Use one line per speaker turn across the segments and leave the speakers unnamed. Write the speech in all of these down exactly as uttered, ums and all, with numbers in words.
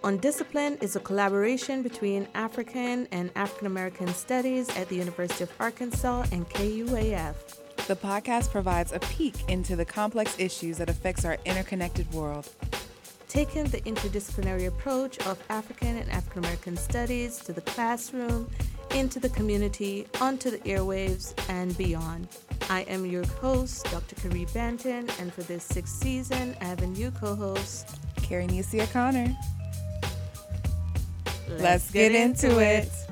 Undisciplined is a collaboration between African and African American Studies at the University of Arkansas and K U A F.
The podcast provides a peek into the complex issues that affects our interconnected world.
Taking the interdisciplinary approach of African and African American Studies to the classroom, into the community, onto the airwaves, and beyond. I am your host, Doctor Carrie Banton, and for this sixth season, I have a new co-host,
Carrie Necia Connor.
Let's,
Let's get, get into it. it.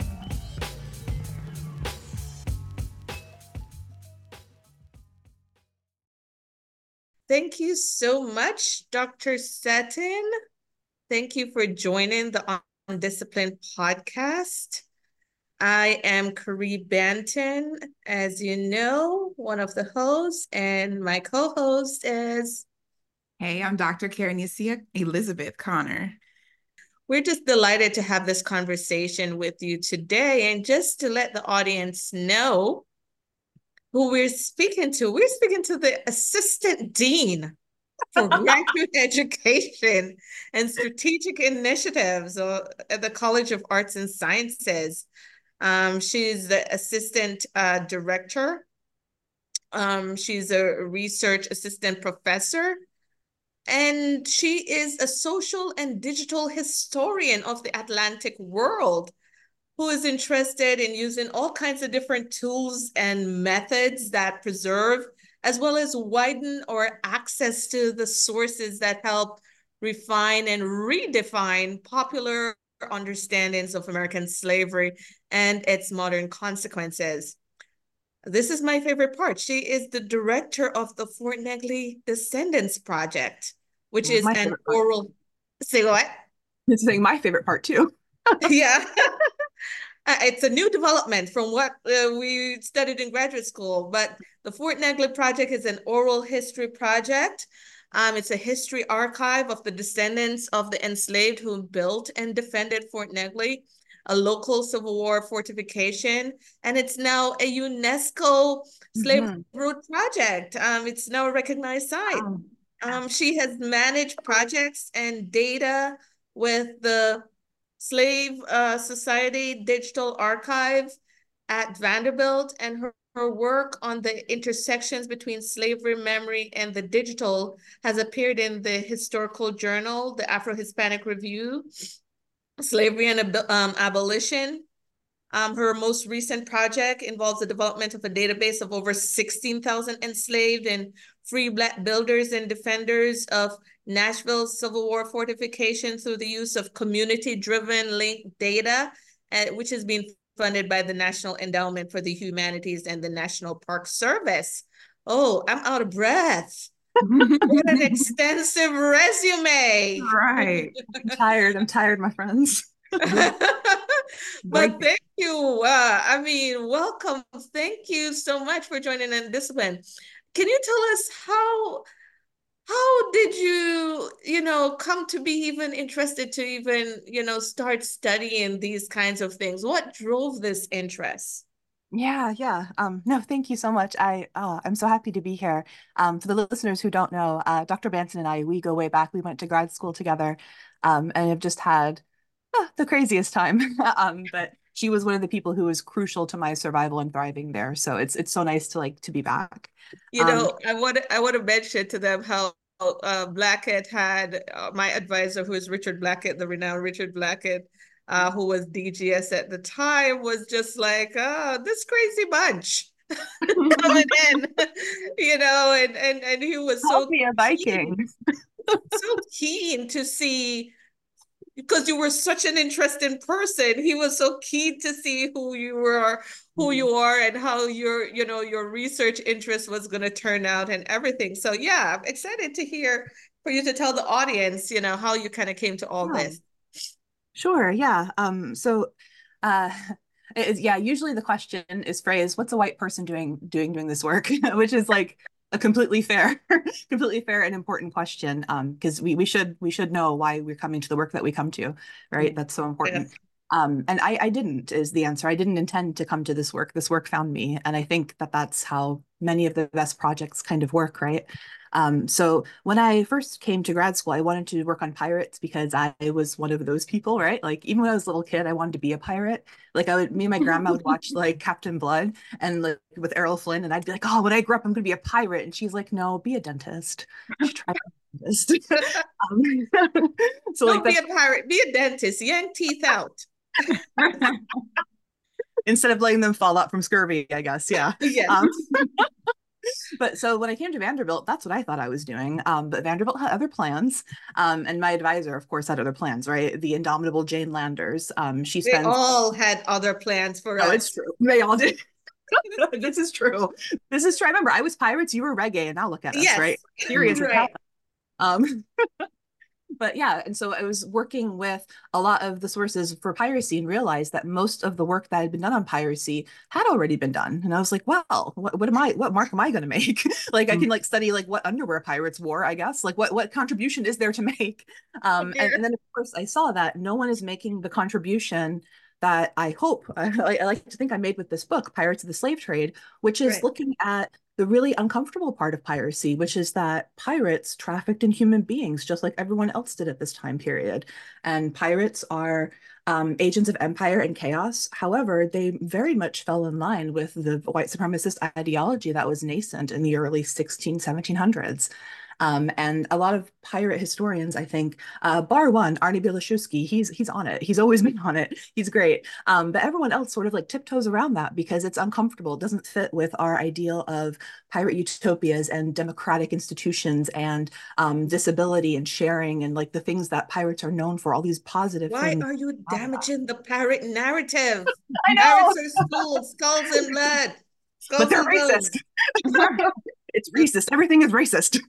Thank you so much, Doctor Seton. Thank you for joining the Undisciplined podcast. I am Carrie Banton, as you know, one of the hosts, and my co-host is...
Hey, I'm Doctor Carrie Necia Elizabeth Connor.
We're just delighted to have this conversation with you today. And just to let the audience know who we're speaking to, we're speaking to the Assistant Dean for Graduate Education and Strategic Initiatives at the College of Arts and Sciences. Um, she's the Assistant uh, Director. Um, she's a Research Assistant Professor. And she is a social and digital historian of the Atlantic world who is interested in using all kinds of different tools and methods that preserve, as well as widen or access to the sources that help refine and redefine popular understandings of American slavery and its modern consequences. This is my favorite part. She is the director of the Fort Negley Descendants Project, which is an oral... Part. Say what?
It's saying my favorite part too.
Yeah. It's a new development from what uh, we studied in graduate school, but the Fort Negley Project is an oral history project. Um, it's a history archive of the descendants of the enslaved who built and defended Fort Negley, a local Civil War fortification, and it's now a UNESCO slave mm-hmm. route project. Um, it's now a recognized site. Um, um, she has managed projects and data with the Slave uh, Society Digital Archive at Vanderbilt, and her, her work on the intersections between slavery memory and the digital has appeared in the Historical Journal, the Afro-Hispanic Review, Slavery and um, Abolition. Um, her most recent project involves the development of a database of over sixteen thousand enslaved and free Black builders and defenders of Nashville Civil War fortification through the use of community-driven linked data, uh, which is being funded by the National Endowment for the Humanities and the National Park Service. Oh, I'm out of breath. What an extensive resume.
Right. I'm tired. I'm tired, my friends.
But thank you. Uh, I mean, welcome. Thank you so much for joining Undisciplined. Can you tell us how how did you, you know, come to be even interested to even, you know, start studying these kinds of things? What drove this interest?
Yeah, yeah. Um, no, thank you so much. I, uh, I'm so happy to be here. Um, for the listeners who don't know, uh, Doctor Banton and I, we go way back. We went to grad school together, um, and have just had uh, the craziest time. um, but she was one of the people who was crucial to my survival and thriving there. So it's it's so nice to like to be back.
You know, um, I want I want to mention to them how uh, Blackett had uh, my advisor, who is Richard Blackett, the renowned Richard Blackett. Uh, who was D G S at the time, was just like, oh, this crazy bunch coming in, you know, and and and he was so
be a Viking,
so keen to see, because you were such an interesting person. He was so keen to see who you were, who you are, and how your, you know, your research interest was going to turn out and everything. So yeah, I'm excited to hear for you to tell the audience, you know, how you kind of came to all
yeah.
this.
Sure. Yeah. Um, so, uh, it is, yeah, usually the question is phrased, what's a white person doing, doing, doing this work, which is like a completely fair, completely fair and important question. Um, because we, we should, we should know why we're coming to the work that we come to, right? That's so important. Um, and I, I didn't is the answer. I didn't intend to come to this work. This work found me. And I think that that's how many of the best projects kind of work, right? Um, so when I first came to grad school, I wanted to work on pirates because I was one of those people, right? Like even when I was a little kid, I wanted to be a pirate. Like I would, me and my grandma would watch like Captain Blood and like with Errol Flynn, and I'd be like, oh, when I grow up, I'm going to be a pirate. And she's like, no, be a dentist. You should try to be a dentist. um, so like
Don't be
that's
a pirate, be a dentist, yank teeth out.
instead of letting them fall out from scurvy, I guess. Yeah.
Yes.
Um, but so when I came to Vanderbilt, that's what I thought I was doing. Um, but Vanderbilt had other plans. Um, and my advisor, of course, had other plans, right? The indomitable Jane Landers. Um, she
They
spends,
all had other plans for
no, it's
us.
true. They all did. This is true. This is true. I remember I was pirates, you were reggae, and now look at us, right?
Yes,
Serious with
right,
talent. Um, but yeah, and so I was working with a lot of the sources for piracy and realized that most of the work that had been done on piracy had already been done. And I was like, well, what, what am I, what mark am I going to make? Like I can like study like what underwear pirates wore, I guess. Like what what contribution is there to make?
oh
Um, and,
dear.
and then of course I saw that no one is making the contribution that I hope I, I like to think I made with this book, Pirates of the Slave Trade, which is
Right.
looking at the really uncomfortable part of piracy, which is that pirates trafficked in human beings just like everyone else did at this time period. And pirates are um, agents of empire and chaos. However, they very much fell in line with the white supremacist ideology that was nascent in the early sixteen, seventeen hundreds. Um, and a lot of pirate historians, I think, uh, bar one, Arnie Bielaszewski, he's he's on it. He's always been on it. He's great. Um, but everyone else sort of like tiptoes around that because it's uncomfortable. It doesn't fit with our ideal of pirate utopias and democratic institutions and um, disability and sharing and like the things that pirates are known for, all these positive
Why
things.
are you damaging the pirate narrative?
I know,
Pirates are cool, skulls and blood,
but
skulls
they're
and
racist.
bones.
It's racist. Everything is racist.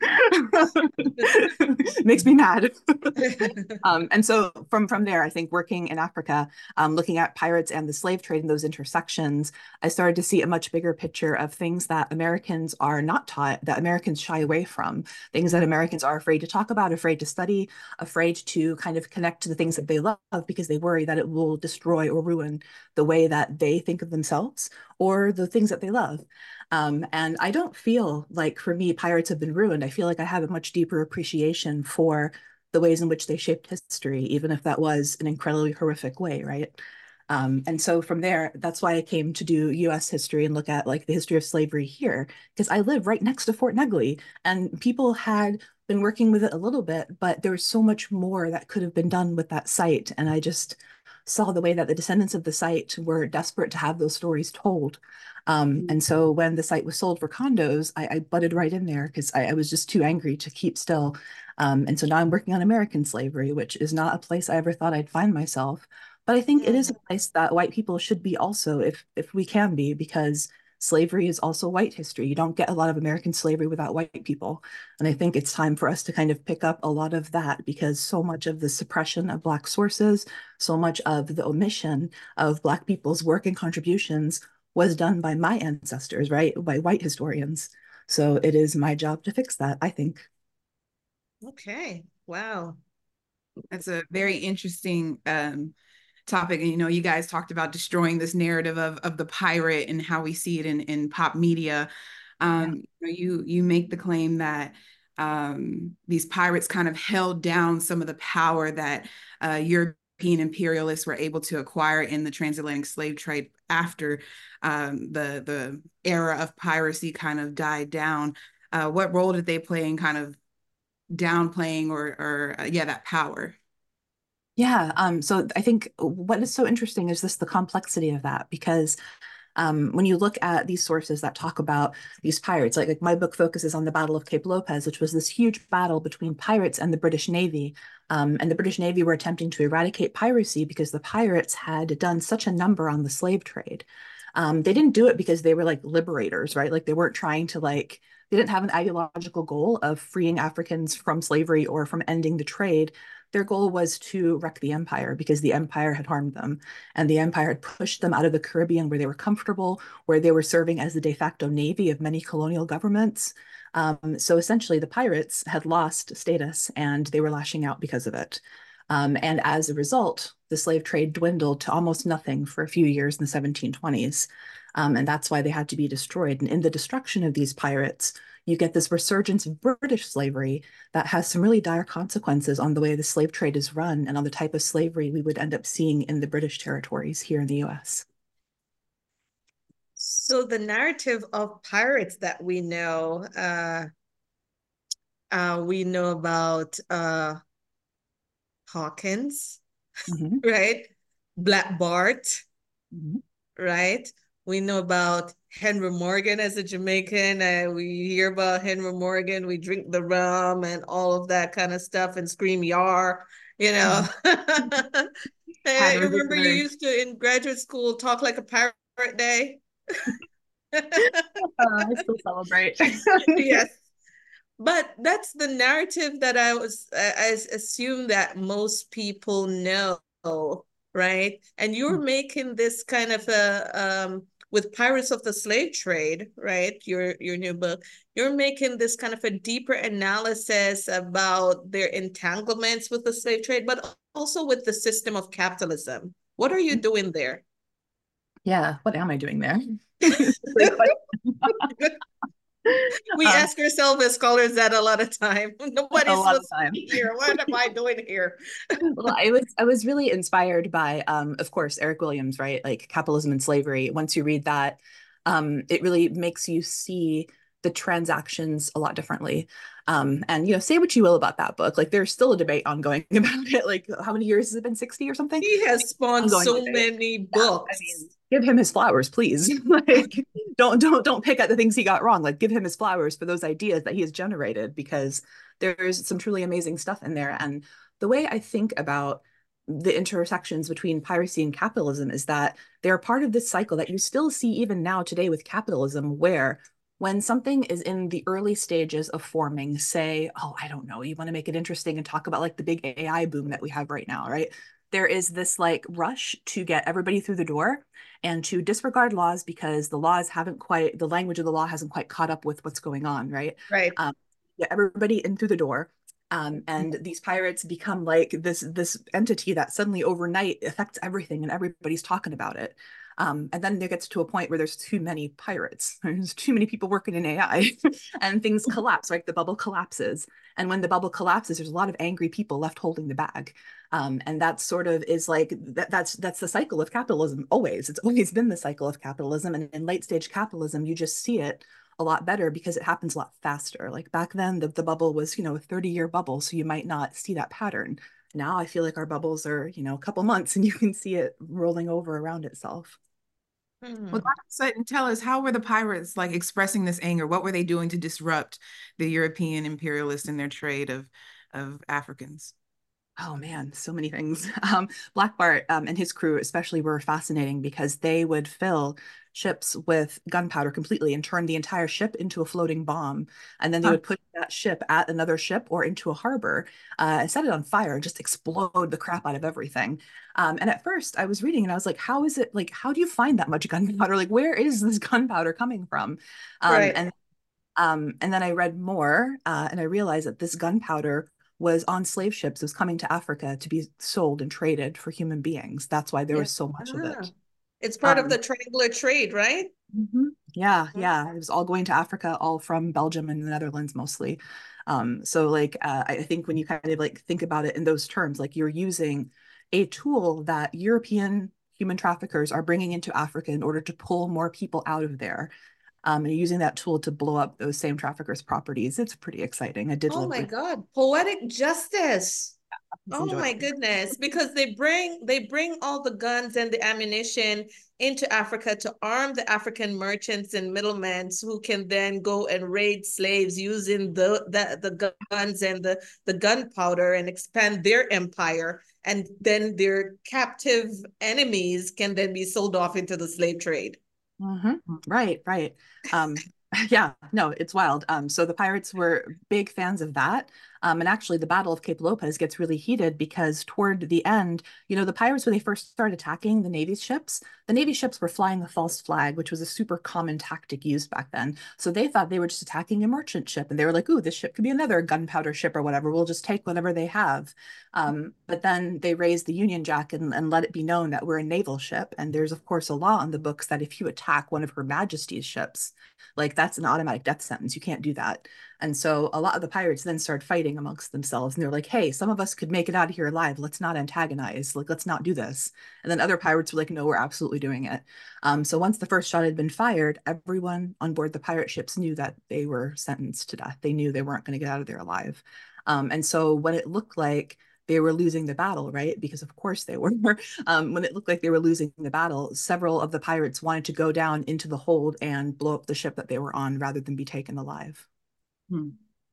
Makes me mad. Um, and so from from there, I think working in Africa, um, looking at pirates and the slave trade and those intersections, I started to see a much bigger picture of things that Americans are not taught, that Americans shy away from, things that Americans are afraid to talk about, afraid to study, afraid to kind of connect to the things that they love because they worry that it will destroy or ruin the way that they think of themselves or the things that they love. Um, and I don't feel like for me, pirates have been ruined. I feel like I have a much deeper appreciation for the ways in which they shaped history, even if that was an incredibly horrific way, right? Um, and so from there, that's why I came to do U S history and look at like the history of slavery here, because I live right next to Fort Negley, and people had been working with it a little bit, but there was so much more that could have been done with that site. And I just saw the way that the descendants of the site were desperate to have those stories told. Um, and so when the site was sold for condos, I, I butted right in there because I, I was just too angry to keep still. Um, and so now I'm working on American slavery, which is not a place I ever thought I'd find myself. But I think it is a place that white people should be also, if if we can be, because slavery is also white history. You don't get a lot of American slavery without white people. And I think it's time for us to kind of pick up a lot of that because so much of the suppression of Black sources, so much of the omission of Black people's work and contributions was done by my ancestors, right? By white historians. So it is my job to fix that, I think.
Okay. Wow.
That's a very interesting um, topic. And, you know, you guys talked about destroying this narrative of, of the pirate and how we see it in, in pop media. Um, yeah. you, you make the claim that um, these pirates kind of held down some of the power that uh, European imperialists were able to acquire in the transatlantic slave trade after um, the, the era of piracy kind of died down. Uh, what role did they play in kind of downplaying or, or uh, yeah, that power?
Yeah, um, so I think what is so interesting is this the complexity of that because um, when you look at these sources that talk about these pirates, like, like my book focuses on the Battle of Cape Lopez, which was this huge battle between pirates and the British Navy. Um, and the British Navy were attempting to eradicate piracy because the pirates had done such a number on the slave trade. Um, they didn't do it because they were like liberators, right? Like they weren't trying to like, they didn't have an ideological goal of freeing Africans from slavery or from ending the trade. Their goal was to wreck the empire because the empire had harmed them and the empire had pushed them out of the Caribbean where they were comfortable, where they were serving as the de facto navy of many colonial governments. Um, so essentially, the pirates had lost status and they were lashing out because of it. Um, and as a result, the slave trade dwindled to almost nothing for a few years in the seventeen twenties. Um, and that's why they had to be destroyed. And in the destruction of these pirates, you get this resurgence of British slavery that has some really dire consequences on the way the slave trade is run and on the type of slavery we would end up seeing in the British territories here in the U S.
So the narrative of pirates that we know, uh, uh, we know about uh, Hawkins,
Mm-hmm.
right? Black Bart,
Mm-hmm.
right? We know about Henry Morgan as a Jamaican. Uh, we hear about Henry Morgan. We drink the rum and all of that kind of stuff and scream "Yar," you know.
Mm-hmm.
Hey,
Had
you remember you
ridiculous.
used to in graduate school talk like a pirate day?
Uh, I still celebrate.
Yes. But that's the narrative that I was I assume that most people know, right? And you're making this kind of a um with Pirates of the Slave Trade, right? Your your new book, you're making this kind of a deeper analysis about their entanglements with the slave trade, but also with the system of capitalism. What are you doing there?
Yeah, what am I doing there? Great question.
We
Um,
ask ourselves as scholars that a lot of time.
a
Nobody's
lot of
supposed to
time.
be here. What am I doing here?
Well, I was I was really inspired by, um, of course, Eric Williams, right? Like Capitalism and Slavery. Once you read that, um, it really makes you see the transactions a lot differently. Um, and you know, say what you will about that book, like there's still a debate ongoing about it. Like, how many years has it been? sixty or something?
He has spawned
Ongoing
so
debate.
many
Yeah, I
books.
mean, give him his flowers, please. Like, don't don't don't pick at the things he got wrong. Like, give him his flowers for those ideas that he has generated, because there's some truly amazing stuff in there. And the way I think about the intersections between piracy and capitalism is that they're part of this cycle that you still see even now today with capitalism, where when something is in the early stages of forming, say, oh, I don't know, you want to make it interesting and talk about like the big A I boom that we have right now, right? There is this like rush to get everybody through the door and to disregard laws because the laws haven't quite, the language of the law hasn't quite caught up with what's going on, right?
Right.
Um, get everybody in through the door. Um, and these pirates become like this this entity that suddenly overnight affects everything and everybody's talking about it. Um, and then there gets to a point where there's too many pirates. There's too many people working in A I and things collapse, right? The bubble collapses. And when the bubble collapses, there's a lot of angry people left holding the bag. Um, and that sort of is like that, that's that's the cycle of capitalism always. It's always been the cycle of capitalism. And in late stage capitalism, you just see it a lot better because it happens a lot faster. Like back then, the, the bubble was, you know, a thirty year bubble. So you might not see that pattern. Now I feel like our bubbles are, you know, a couple months and you can see it rolling over around itself.
Hmm.
Well, so, and tell us, how were the pirates like expressing this anger? What were they doing to disrupt the European imperialists in their trade of of Africans?
Oh man, so many things. Um, Black Bart um, and his crew especially were fascinating because they would fill ships with gunpowder completely and turn the entire ship into a floating bomb. And then they
Huh.
would put that ship at another ship or into a harbor uh, and set it on fire and just explode the crap out of everything. Um, and at first I was reading and I was like, how is it like, how do you find that much gunpowder? Like, where is this gunpowder coming from? Um,
Right.
and um, and then I read more uh, and I realized that this gunpowder was on slave ships. It was coming to Africa to be sold and traded for human beings. That's why there
Yeah.
was so much of
Ah.
it.
It's part of
Um,
the triangular trade, right?
mhm. Yeah,
Mhm.
yeah. It was all going to Africa, all from Belgium and the Netherlands mostly. Um, so like uh, I think when you kind of like think about it in those terms, like you're using a tool that European human traffickers are bringing into Africa in order to pull more people out of there. Um, and using that tool to blow up those same traffickers' properties. It's pretty exciting. I did
Oh
love
my
reading.
God. Poetic justice.
It's
Oh my
enjoyable.
goodness, because they bring they bring all the guns and the ammunition into Africa to arm the African merchants and middlemen who can then go and raid slaves using the the, the guns and the, the gunpowder and expand their empire. And then their captive enemies can then be sold off into the slave trade.
Mhm. Right, right. Um, yeah, no, it's wild. Um, so the pirates were big fans of that. Um, and actually, the Battle of Cape Lopez gets really heated because toward the end, you know, the pirates, when they first started attacking the Navy's ships, the Navy ships were flying a false flag, which was a super common tactic used back then. So they thought they were just attacking a merchant ship. And they were like, ooh, this ship could be another gunpowder ship or whatever. We'll just take whatever they have. Um, but then they raised the Union Jack and, and let it be known that we're a naval ship. And there's, of course, a law on the books that if you attack one of Her Majesty's ships, like that's an automatic death sentence. You can't do that. And so a lot of the pirates then started fighting amongst themselves. And they're like, hey, some of us could make it out of here alive. Let's not antagonize. Like, let's not do this. And then other pirates were like, no, we're absolutely doing it. Um, so once the first shot had been fired, everyone on board the pirate ships knew that they were sentenced to death. They knew they weren't going to get out of there alive. Um, and so when it looked like they were losing the battle, right? Because of course they were. Um, when it looked like they were losing the battle, several of the pirates wanted to go down into the hold and blow up the ship that they were on rather than be taken alive.
Hmm.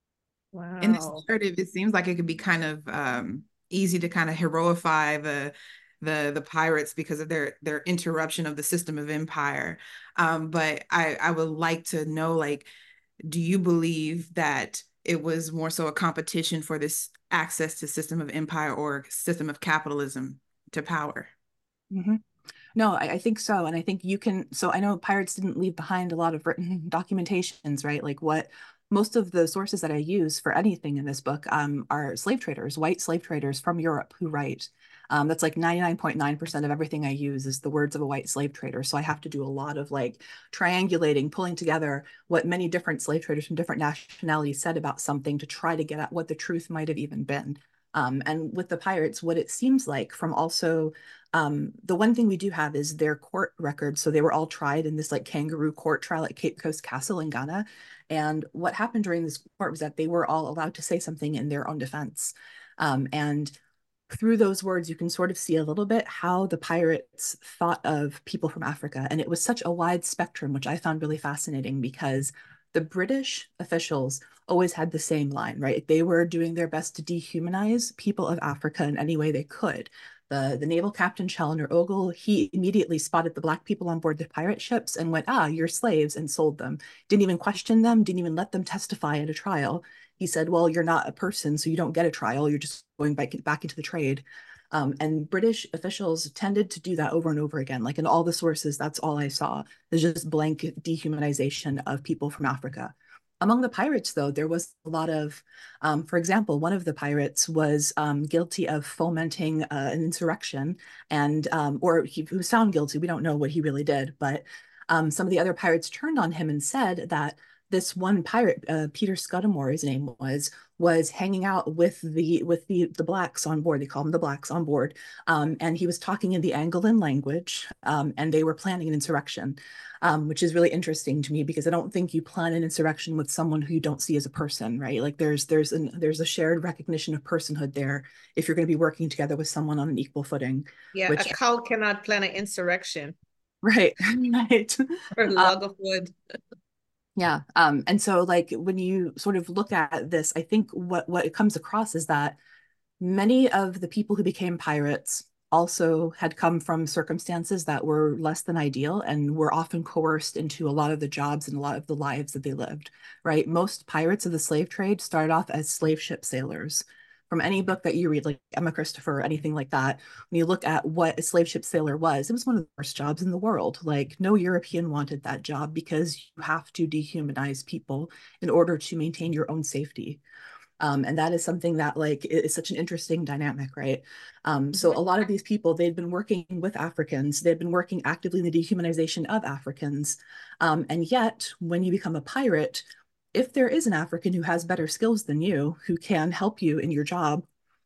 Wow.
In this narrative, it seems like it could be kind of um, easy to kind of heroify the the the pirates because of their their interruption of the system of empire. Um, but I I would like to know, like, do you believe that it was more so a competition for this access to system of empire or system of capitalism to power?
Mm-hmm. No, I, I think so. And I think you can, so I know pirates didn't leave behind a lot of written documentations, right? Like what most of the sources that I use for anything in this book um, are slave traders, white slave traders from Europe who write. Um, that's like ninety-nine point nine percent of everything I use is the words of a white slave trader. So I have to do a lot of like triangulating, pulling together what many different slave traders from different nationalities said about something to try to get at what the truth might have even been. Um, and with the pirates, what it seems like from also um, the one thing we do have is their court records. So they were all tried in this like kangaroo court trial at Cape Coast Castle in Ghana. And what happened during this court was that they were all allowed to say something in their own defense. Um, and through those words, you can sort of see a little bit how the pirates thought of people from Africa. And it was such a wide spectrum, which I found really fascinating because the British officials always had the same line, right? They were doing their best to dehumanize people of Africa in any way they could. The, the naval captain, Challoner Ogle, he immediately spotted the Black people on board the pirate ships and went, ah, you're slaves, and sold them. Didn't even question them, didn't even let them testify at a trial. He said, well, you're not a person, so you don't get a trial. You're just going back, back into the trade. Um, and British officials tended to do that over and over again. Like in all the sources, that's all I saw. There's just blanket dehumanization of people from Africa. Among the pirates, though, there was a lot of, um, for example, one of the pirates was um, guilty of fomenting uh, an insurrection, and um, or he, he was found guilty. We don't know what he really did, but um, some of the other pirates turned on him and said that this one pirate, uh, Peter Scudamore, his name was, was hanging out with the with the the blacks on board. They call them the blacks on board, um, and he was talking in the Angolan language, um, and they were planning an insurrection, um, which is really interesting to me because I don't think you plan an insurrection with someone who you don't see as a person, right? Like there's there's an there's a shared recognition of personhood there if you're going to be working together with someone on an equal footing.
Yeah,
Which
a cow cannot plan an insurrection
right, right.
or a
Um,
log of wood.
Yeah. Um, and so like when you sort of look at this, I think what what it comes across is that many of the people who became pirates also had come from circumstances that were less than ideal and were often coerced into a lot of the jobs and a lot of the lives that they lived, right? Most pirates of the slave trade started off as slave ship sailors. From any book that you read, like Emma Christopher or anything like that, when you look at what a slave ship sailor was, it was one of the worst jobs in the world. Like no European wanted that job because you have to dehumanize people in order to maintain your own safety. Um, and that is something that like is such an interesting dynamic, right? Um, so a lot of these people, they'd been working with Africans, they'd been working actively in the dehumanization of Africans. Um, and yet when you become a pirate, if there is an African who has better skills than you, who can help you in your job,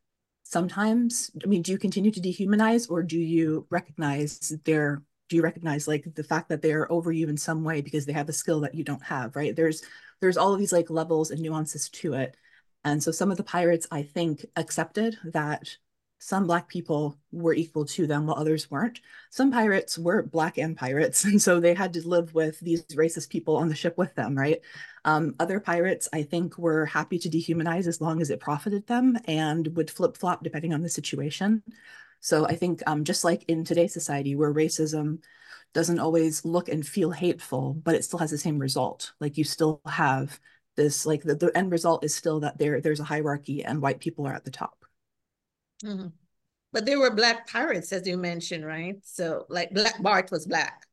sometimes, I mean, do you continue to dehumanize or do you recognize their, do you recognize like the fact that they are over you in some way because they have a skill that you don't have, right? There's, there's all of these like levels and nuances to it. And so some of the pirates, I think, accepted that some Black people were equal to them while others weren't. Some pirates were Black and pirates, and so they had to live with these racist people on the ship with them, right? Um, other pirates, I think, were happy to dehumanize as long as it profited them and would flip-flop depending on the situation. So I think um, just like in today's society where racism doesn't always look and feel hateful, but it still has the same result. Like you still have this like the, the end result is still that there there's a hierarchy and white people are at the top.
Mm-hmm. But there were Black pirates, as you mentioned, right? So like Black Bart was Black.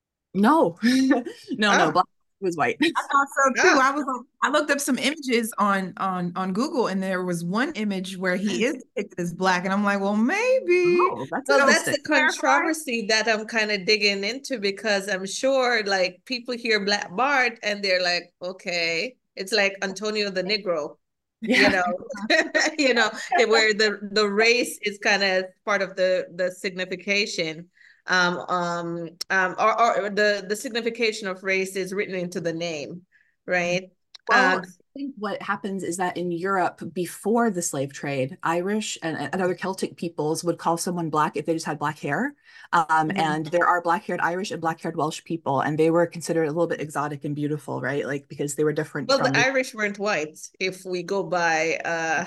No, no, no,
Oh,
Black was white.
I thought so too.
oh.
I was like, I looked up some images on on on Google, and there was one image where he is depicted as Black, and I'm like, well, maybe.
Oh, that's
Well, that's
interesting.
the controversy that I'm kind of digging into, because I'm sure like people hear Black Bart and they're like, okay, it's like Antonio the Negro, you
Yeah.
know, you know, where the the race is kind of part of the the signification. Um, um, um, or, or the the signification of race is written into the name, right?
Well,
Um,
I think what happens is that in Europe, before the slave trade, Irish and, and other Celtic peoples would call someone Black if they just had black hair. Um,
mhm.
and there are black-haired Irish and black-haired Welsh people, and they were considered a little bit exotic and beautiful, right? Like because they were different
Well,
from
the
the.
Irish weren't white. If we go by uh,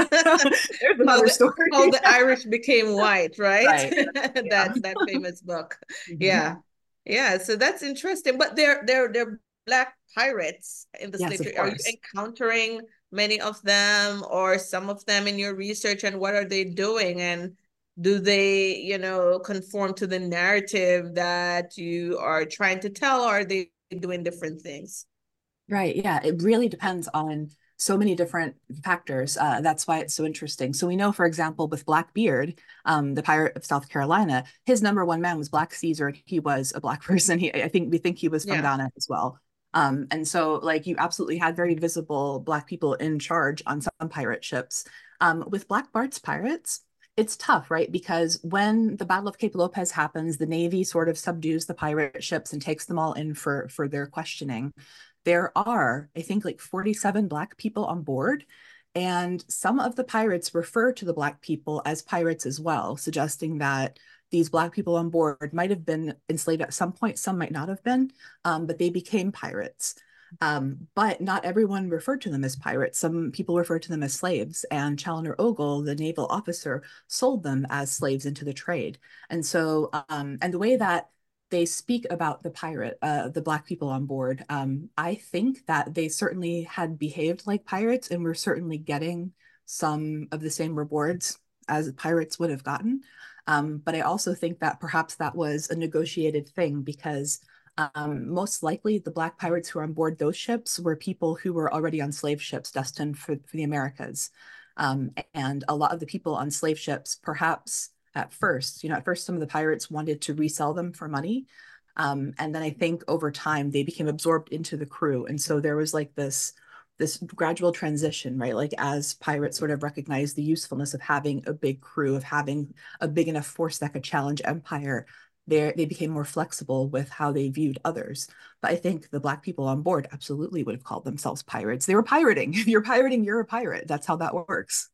There's
how
another
the
story.
how the Irish became white, right?
Right. Yeah.
That that famous book.
Mhm.
Yeah, yeah. So that's interesting. But they're they're they're Black pirates in the
Yes,
slave
of
trade. Are you
course.
encountering many of them or some of them in your research? And what are they doing? And do they, you know, conform to the narrative that you are trying to tell, or are they doing different things?
Right. Yeah. It really depends on so many different factors. Uh, that's why it's so interesting. So we know, for example, with Blackbeard, um, the pirate of South Carolina, his number one man was Black Caesar, and he was a Black person. He, I think, we think he was from
Yeah.
Ghana as well. Um, and so, like, you absolutely had very visible Black people in charge on some pirate ships. Um, with Black Bart's pirates, it's tough, right? Because when the Battle of Cape Lopez happens, the Navy sort of subdues the pirate ships and takes them all in for for their questioning. There are, I think, like forty-seven Black people on board. And some of the pirates refer to the Black people as pirates as well, suggesting that these Black people on board might have been enslaved at some point. Some might not have been, um, but they became pirates. Um, but not everyone referred to them as pirates. Some people referred to them as slaves, and Chaloner Ogle, the naval officer, sold them as slaves into the trade. And so, um, and the way that they speak about the pirate, uh, the Black people on board. Um, I think that they certainly had behaved like pirates and were certainly getting some of the same rewards as pirates would have gotten. Um, but I also think that perhaps that was a negotiated thing because um, most likely the Black pirates who were on board those ships were people who were already on slave ships destined for, for the Americas. Um, and a lot of the people on slave ships perhaps at first. You know, at first, some of the pirates wanted to resell them for money. Um, and then I think over time they became absorbed into the crew. And so there was like this this gradual transition, right? Like as pirates sort of recognized the usefulness of having a big crew, of having a big enough force that could challenge empire, they they became more flexible with how they viewed others. But I think the Black people on board absolutely would have called themselves pirates. They were pirating. If you're pirating, you're a pirate. That's how that works.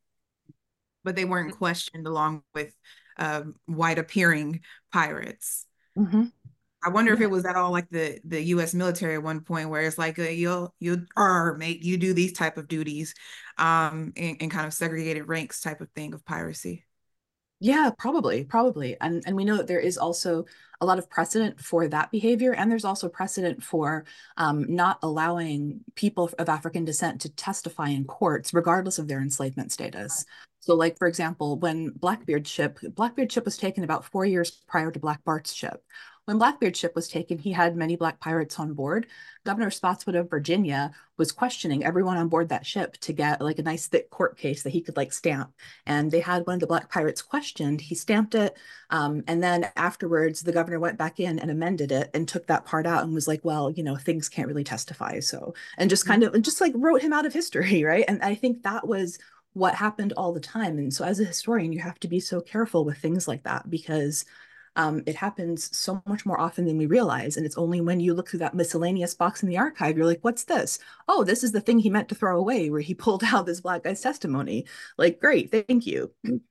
But they weren't questioned along with um, white appearing pirates.
Mm-hmm.
I wonder if
Yeah.
it was at all like the the U S military at one point where it's like uh, you'll you are mate you do these type of duties, um, and, and kind of segregated ranks type of thing of piracy.
Yeah, probably, probably. And and we know that there is also a lot of precedent for that behavior, and there's also precedent for um, not allowing people of African descent to testify in courts, regardless of their enslavement status. So, like for example, when Blackbeard's ship, Blackbeard's ship was taken about four years prior to Black Bart's ship. When Blackbeard's ship was taken, he had many Black pirates on board. Governor Spotswood of Virginia was questioning everyone on board that ship to get like a nice thick court case that he could like stamp, and they had one of the Black pirates questioned. He stamped it. Um, and then afterwards, the governor went back in and amended it and took that part out and was like, well, you know, things can't really testify. So, and just kind of, and just like wrote him out of history, right? And I think that was what happened all the time. And so as a historian, you have to be so careful with things like that because um, it happens so much more often than we realize. And it's only when you look through that miscellaneous box in the archive, you're like, what's this? Oh, this is the thing he meant to throw away, where he pulled out this Black guy's testimony. Like, great, thank you.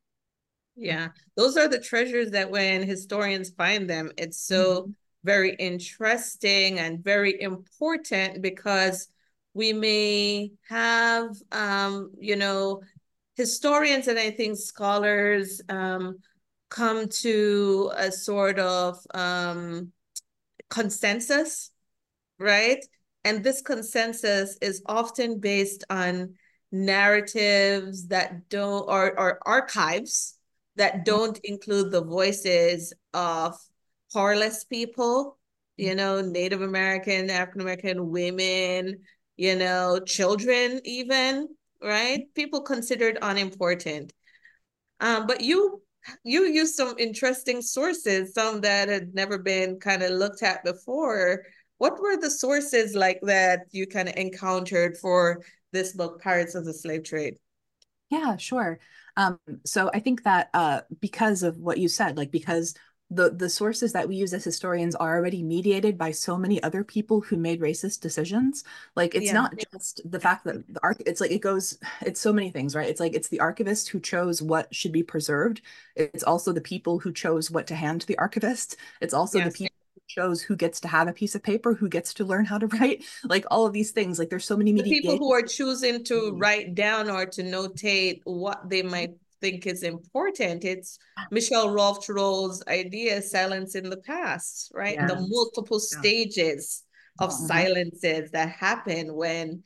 Yeah, those are the treasures that when historians find them, it's so very interesting and very important because we may have, um, you know, historians and I think scholars um, come to a sort of um, consensus, right? and this consensus is often based on narratives that don't, or, or archives that don't include the voices of powerless people, you know, Native American, African American women, you know, children even, right? People considered unimportant. Um, but you you used some interesting sources, some that had never been kind of looked at before. What were the sources like that you kind of encountered for this book, Pirates of the Slave Trade?
Yeah, sure. Um, so I think that uh, because of what you said, like because the the sources that we use as historians are already mediated by so many other people who made racist decisions. Like it's
Yeah.
not just the fact that the arch it's like it goes, it's so many things, right? It's like it's the archivist who chose what should be preserved. It's also the people who chose what to hand to the archivist. It's also the
Yes.
people who chose who gets to have a piece of paper, who gets to learn how to write, like all of these things. Like there's so many
The people who are
mediations.
choosing to write down or to notate what they might think is important. It's Michelle Rolfe Thoreau's idea, silence in the past, right? The
Yes.
multiple
Yeah.
stages of
Uh-huh.
silences that happen when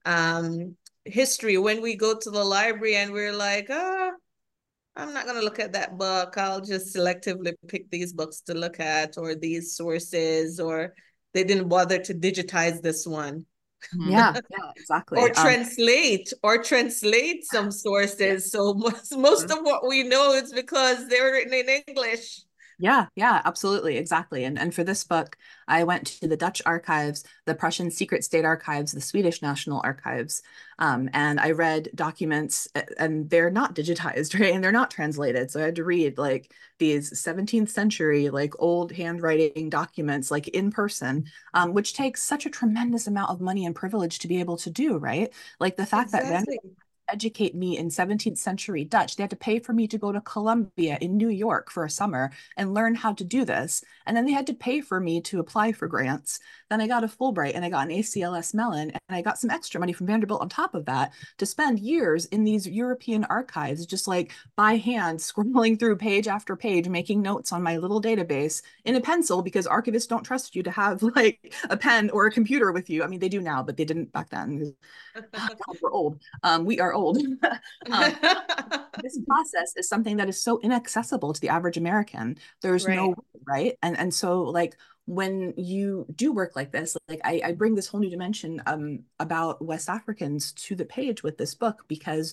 um, history, when we go to the library and we're like, oh, I'm not going to look at that book. I'll just selectively pick these books to look at, or these sources, or they didn't bother to digitize this one.
Yeah, yeah,
Or
exactly. Um,
translate, or translate some
yeah.
sources. So most, most of what we know is because they're written in English.
Yeah, yeah, absolutely, exactly. And and for this book, I went to the Dutch archives, the Prussian secret state archives, the Swedish national archives, um, and I read documents, and they're not digitized, right? And they're not translated. So I had to read like these seventeenth century, like old handwriting documents, like in person, um, which takes such a tremendous amount of money and privilege to be able to do, right? Like the fact that then
Exactly.
educate me in seventeenth century Dutch. They had to pay for me to go to Columbia in New York for a summer and learn how to do this. And then they had to pay for me to apply for grants. Then I got a Fulbright and I got an A C L S Mellon, and I got some extra money from Vanderbilt on top of that to spend years in these European archives, just like by hand, scrolling through page after page, making notes on my little database in a pencil, because archivists don't trust you to have like a pen or a computer with you. I mean, they do now, but they didn't back then. God, we're old. Um, we are old. um, this process is something that is so inaccessible to the average American. There's no
Right.
way, right? And and so like when you do work like this, like I, I bring this whole new dimension um about West Africans to the page with this book, because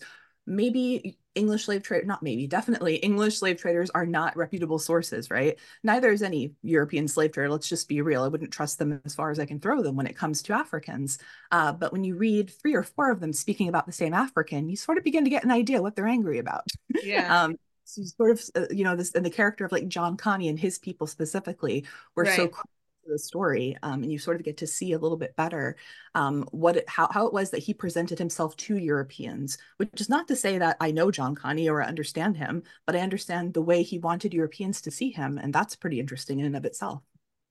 maybe English slave trade, not maybe, definitely English slave traders are not reputable sources, right? Neither is any European slave trader. Let's just be real. I wouldn't trust them as far as I can throw them when it comes to Africans. Uh, but when you read three or four of them speaking about the same African, you sort of begin to get an idea what they're angry about.
Yeah.
um, so sort of, uh, you know, this and the character of like John Connie and his people specifically were so
Right.
crucial to the story, um, and you sort of get to see a little bit better um, what it, how how it was that he presented himself to Europeans. Which is not to say that I know John Connie or I understand him, but I understand the way he wanted Europeans to see him, and that's pretty interesting in and of itself.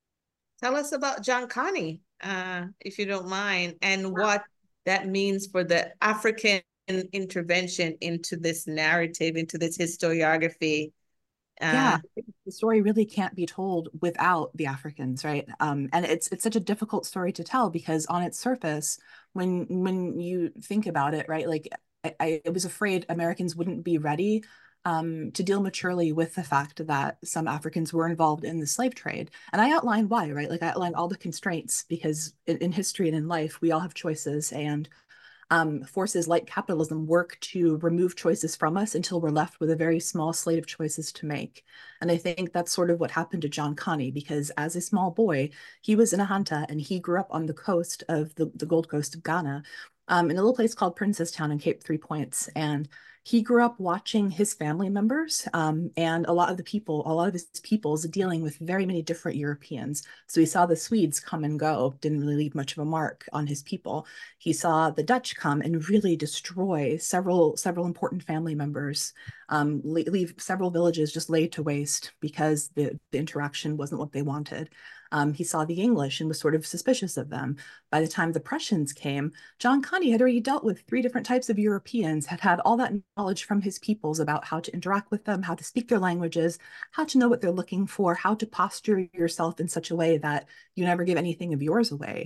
Tell us about John Connie, uh, if you don't mind, and what that means for the African intervention into this narrative, into this historiography.
Yeah,
Uh,
the story really can't be told without the Africans, right? Um, and it's it's such a difficult story to tell because on its surface, when when you think about it, right, like I, I was afraid Americans wouldn't be ready um, to deal maturely with the fact that some Africans were involved in the slave trade. And I outlined why, right? Like I outlined all the constraints because in, in history and in life, we all have choices, and um, forces like capitalism work to remove choices from us until we're left with a very small slate of choices to make. And I think that's sort of what happened to John Connie, because as a small boy, he was in Ahanta and he grew up on the coast of the, the Gold Coast of Ghana, um, in a little place called Princestown in Cape Three Points. And he grew up watching his family members um, and a lot of the people, a lot of his peoples dealing with very many different Europeans. So he saw the Swedes come and go, didn't really leave much of a mark on his people. He saw the Dutch come and really destroy several several important family members, um, leave several villages just laid to waste because the, the interaction wasn't what they wanted. Um, he saw the English and was sort of suspicious of them. By the time the Prussians came, John Connie had already dealt with three different types of Europeans, had had all that knowledge from his peoples about how to interact with them, how to speak their languages, how to know what they're looking for, how to posture yourself in such a way that you never give anything of yours away.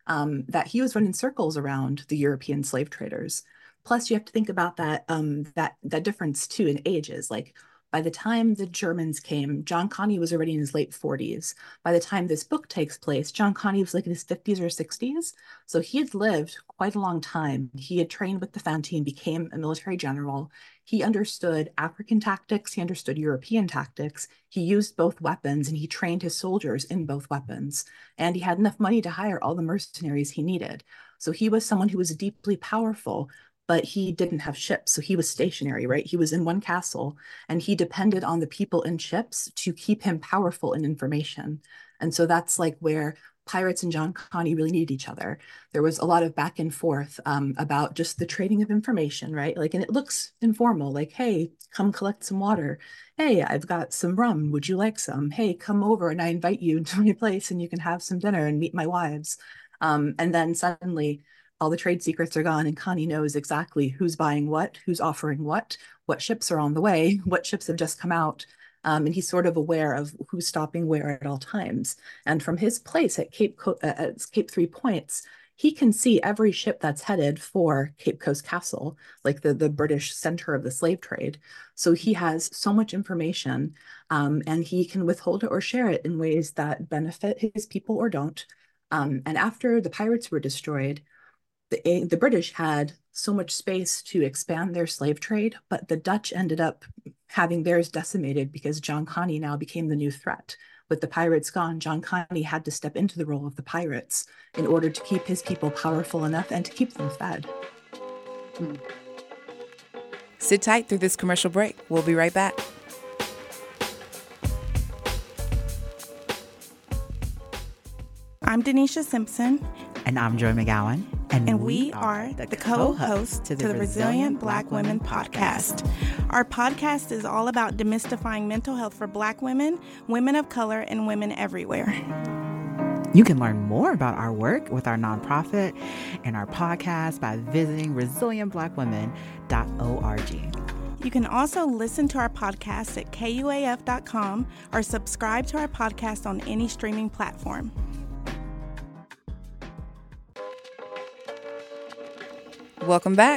um, that he was running circles around the European slave traders. Plus, you have to think about that um, that that difference too in ages. Like by the time the Germans came, John Connie was already in his late forties. By the time this book takes place, John Connie was like in his fifties or sixties. So he had lived quite a long time. He had trained with the Fantine, became a military general. He understood African tactics, he understood European tactics. He used both weapons and he trained his soldiers in both weapons. And he had enough money to hire all the mercenaries he needed. So he was someone who was deeply powerful, but he didn't have ships. So he was stationary, right? He was in one castle and he depended on the people in ships to keep him powerful in information. And so that's like where pirates and John Connie really needed each other. There was a lot of back and forth um, about just the trading of information, right? Like, and it looks informal, like, hey, come collect some water. Hey, I've got some rum. Would you like some? Hey, come over and I invite you to my place and you can have some dinner and meet my wives. Um, and then suddenly, all the trade secrets are gone and Connie knows exactly who's buying what, who's offering what, what ships are on the way, what ships have just come out. Um, and he's sort of aware of who's stopping where at all times. And from his place at Cape, Co uh, at Cape Three Points, he can see every ship that's headed for Cape Coast Castle, like the, the British center of the slave trade. So he has so much information um, and he can withhold it or share it in ways that benefit his people or don't. Um, and after the pirates were destroyed, the, the British had so much space to expand their slave trade, but the Dutch ended up having theirs decimated because John Connie now became the new threat. With the pirates gone, John Connie had to step into the role of the pirates in order to keep his people powerful enough and to keep them fed.
Hmm. Sit tight through this commercial break. We'll be right back.
I'm Denisha Simpson.
And I'm Joy McGowan.
And, and we, we are the, the co-hosts to the, to the Resilient Black Women podcast. Our podcast is all about demystifying mental health for Black women, women of color, and women everywhere.
You can learn more about our work with our nonprofit and our podcast by visiting resilient black women dot org.
You can also listen to our podcast at K U A F dot com or subscribe to our podcast on any streaming platform.
Welcome back.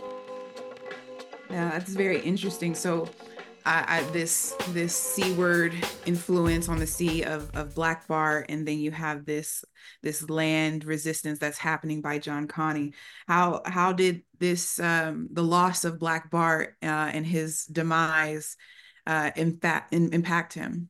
Yeah, that's very interesting. So I, I, this this C word influence on the sea of, of Black Bart, and then you have this this land resistance that's happening by John Connie. How how did this um, the loss of Black Bart uh, and his demise uh, in fact in, impact him?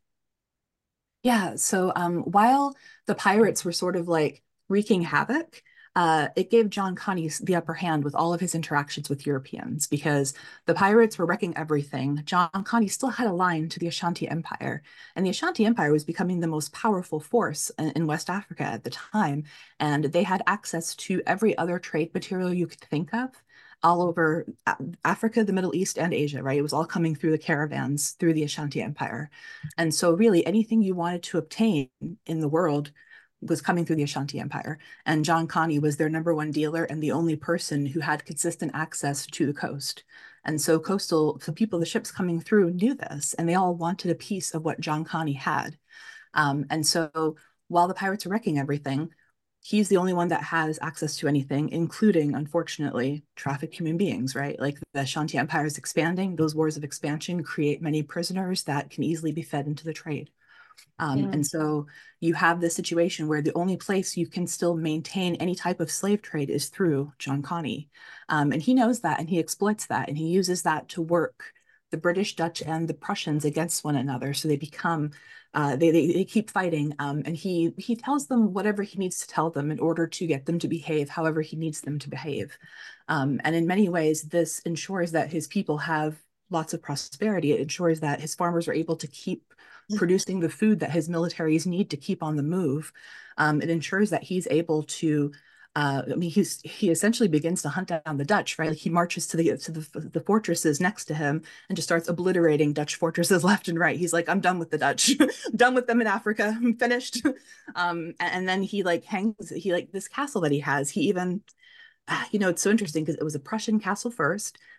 Yeah, so um, while the pirates were sort of like wreaking havoc, Uh, it gave John Connie the upper hand with all of his interactions with Europeans because the pirates were wrecking everything. John Connie still had a line to the Ashanti Empire, and the Ashanti Empire was becoming the most powerful force in, in West Africa at the time, and they had access to every other trade material you could think of all over Africa, the Middle East, and Asia, right? It was all coming through the caravans through the Ashanti Empire. And so really anything you wanted to obtain in the world was coming through the Ashanti Empire. And John Connie was their number one dealer and the only person who had consistent access to the coast. And so coastal, the people, the ships coming through knew this, and they all wanted a piece of what John Connie had. Um, and so while the pirates are wrecking everything, he's the only one that has access to anything, including, unfortunately, trafficked human beings, right? Like the Ashanti Empire is expanding. Those wars of expansion create many prisoners that can easily be fed into the trade. Um, yeah. And so you have this situation where the only place you can still maintain any type of slave trade is through John Connie. Um, and he knows that and he exploits that and he uses that to work the British, Dutch, and the Prussians against one another. So they become, uh, they, they, they keep fighting. Um, and he, he tells them whatever he needs to tell them in order to get them to behave however he needs them to behave. Um, and in many ways, this ensures that his people have lots of prosperity. It ensures that his farmers are able to keep producing the food that his militaries need to keep on the move. Um, it ensures that he's able to, uh, I mean, he's he essentially begins to hunt down the Dutch, right? Like he marches to the to the, the fortresses next to him and just starts obliterating Dutch fortresses left and right. He's like, I'm done with the Dutch, I'm done with them in Africa, I'm finished. Um, and, and then he like hangs, he like this castle that he has, he even, uh, you know, it's so interesting because it was a Prussian castle first.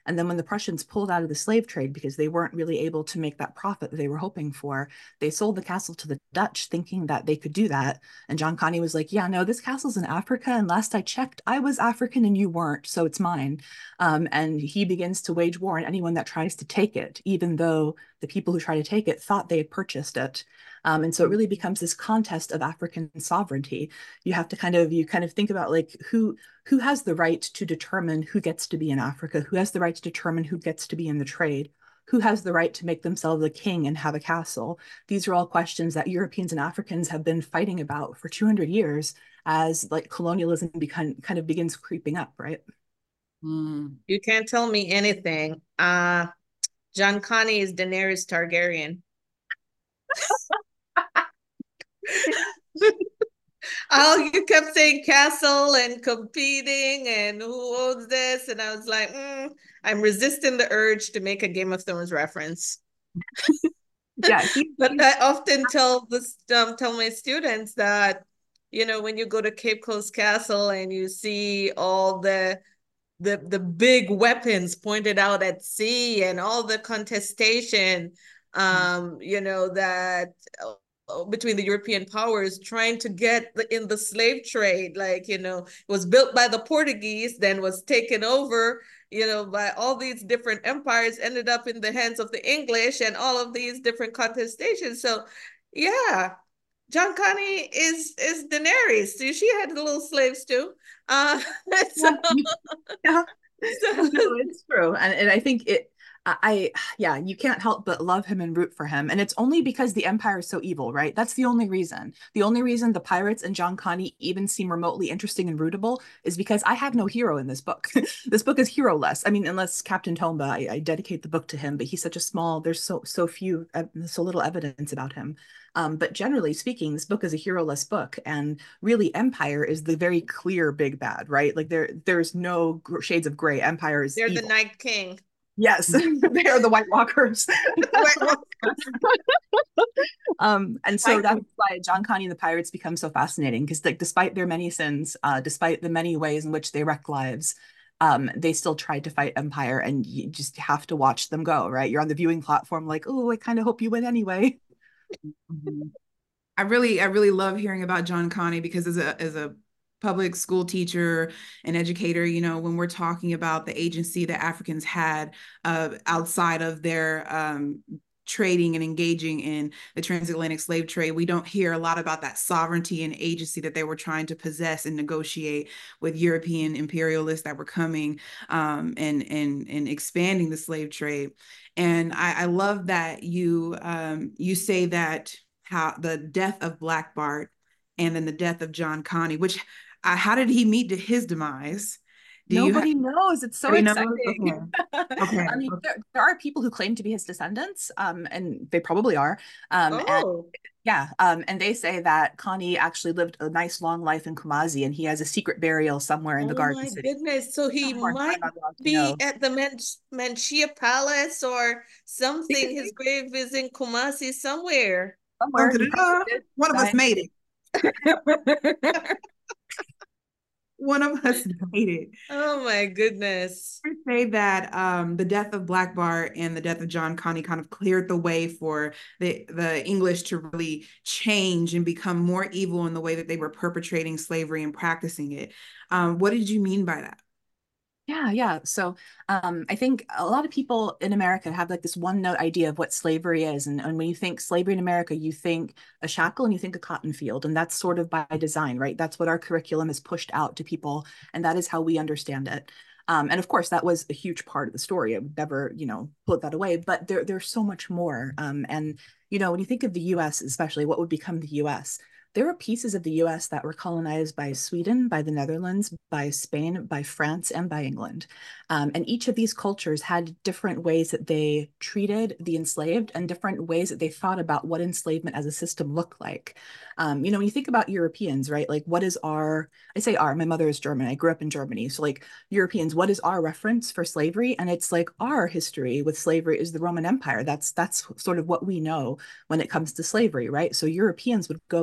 And then when the Prussians pulled out of the slave trade because they weren't really able to make that profit that they were hoping for, they sold the castle to the Dutch thinking that they could do that. And John Connie was like, yeah, no, this castle's in Africa. And last I checked, I was African and you weren't, so it's mine. Um, and he begins to wage war on anyone that tries to take it, even though the people who try to take it thought they had purchased it. Um, and so it really becomes this contest of African sovereignty. You have to kind of, you kind of think about like who, who has the right to determine who gets to be in Africa, who has the right to determine who gets to be in the trade, who has the right to make themselves a king and have a castle. These are all questions that Europeans and Africans have been fighting about for two hundred years as like colonialism become, kind of begins creeping up, right?
Mm. You can't tell me anything. Uh, John Connie is Daenerys Targaryen. Oh, you kept saying castle and competing and who owns this, and I was like, mm, I'm resisting the urge to make a Game of Thrones reference.
Yeah, he,
but I often tell this um, tell my students that, you know, when you go to Cape Coast Castle and you see all the the the big weapons pointed out at sea and all the contestation, um, you know, that between the European powers trying to get in the slave trade, like, you know, it was built by the Portuguese, then was taken over, you know, by all these different empires, ended up in the hands of the English and all of these different contestations. So yeah, John Connie is is Daenerys. So she had the little slaves too. Uh, so,
yeah, so. No, it's true, and and I think it. I, yeah, you can't help but love him and root for him. And it's only because the Empire is so evil, right? That's the only reason. The only reason the pirates and John Connie even seem remotely interesting and rootable is because I have no hero in this book. This book is hero-less. I mean, unless Captain Tomba, I, I dedicate the book to him, but he's such a small, there's so, so few, uh, so little evidence about him. Um, but generally speaking, this book is a hero-less book, and really Empire is the very clear big bad, right? Like there, there's no shades of gray. Empire is
They're
evil.
The Night King.
Yes, they are the White Walkers. um, and so that's why John Connie and the pirates become so fascinating, because like despite their many sins, uh, despite the many ways in which they wreck lives, um, they still tried to fight Empire, and you just have to watch them go, right? You're on the viewing platform like, oh, I kind of hope you win anyway.
Mm-hmm. I really, I really love hearing about John Connie, because as a as a public school teacher and educator, you know, when we're talking about the agency that Africans had uh, outside of their um, trading and engaging in the transatlantic slave trade, we don't hear a lot about that sovereignty and agency that they were trying to possess and negotiate with European imperialists that were coming um, and, and, and expanding the slave trade. And I, I love that you, um, you say that how the death of Black Bart and then the death of John Connie, which uh, how did he meet to his demise?
Do Nobody you knows. It's so exciting.
Okay. Okay.
I mean, there, there are people who claim to be his descendants, um, and they probably are. Um,
oh.
And, yeah, um, and they say that Connie actually lived a nice long life in Kumasi, and he has a secret burial somewhere in
oh
the Garden
my
City.
Goodness! So he oh, might be know. at the Man- Manchia Palace or something. His grave is in Kumasi somewhere.
Somewhere.
One of us made it. One of us made it.
Oh my goodness.
I say that um, the death of Black Bart and the death of John Connie kind of cleared the way for the, the English to really change and become more evil in the way that they were perpetrating slavery and practicing it. Um, what did you mean by that?
Yeah, yeah. So um, I think a lot of people in America have like this one note idea of what slavery is. And, and when you think slavery in America, you think a shackle and you think a cotton field. And that's sort of by design, right? That's what our curriculum has pushed out to people. And that is how we understand it. Um, and of course, that was a huge part of the story. I would never, you know, put that away. But there, there's so much more. Um, and, you know, when you think of the U S, especially what would become the U S, there were pieces of the U S that were colonized by Sweden, by the Netherlands, by Spain, by France, and by England. Um, and each of these cultures had different ways that they treated the enslaved and different ways that they thought about what enslavement as a system looked like. Um, you know, when you think about Europeans, right? Like what is our, I say our, my mother is German. I grew up in Germany. So like Europeans, what is our reference for slavery? And it's like our history with slavery is the Roman Empire. That's, that's sort of what we know when it comes to slavery, right? So Europeans would go into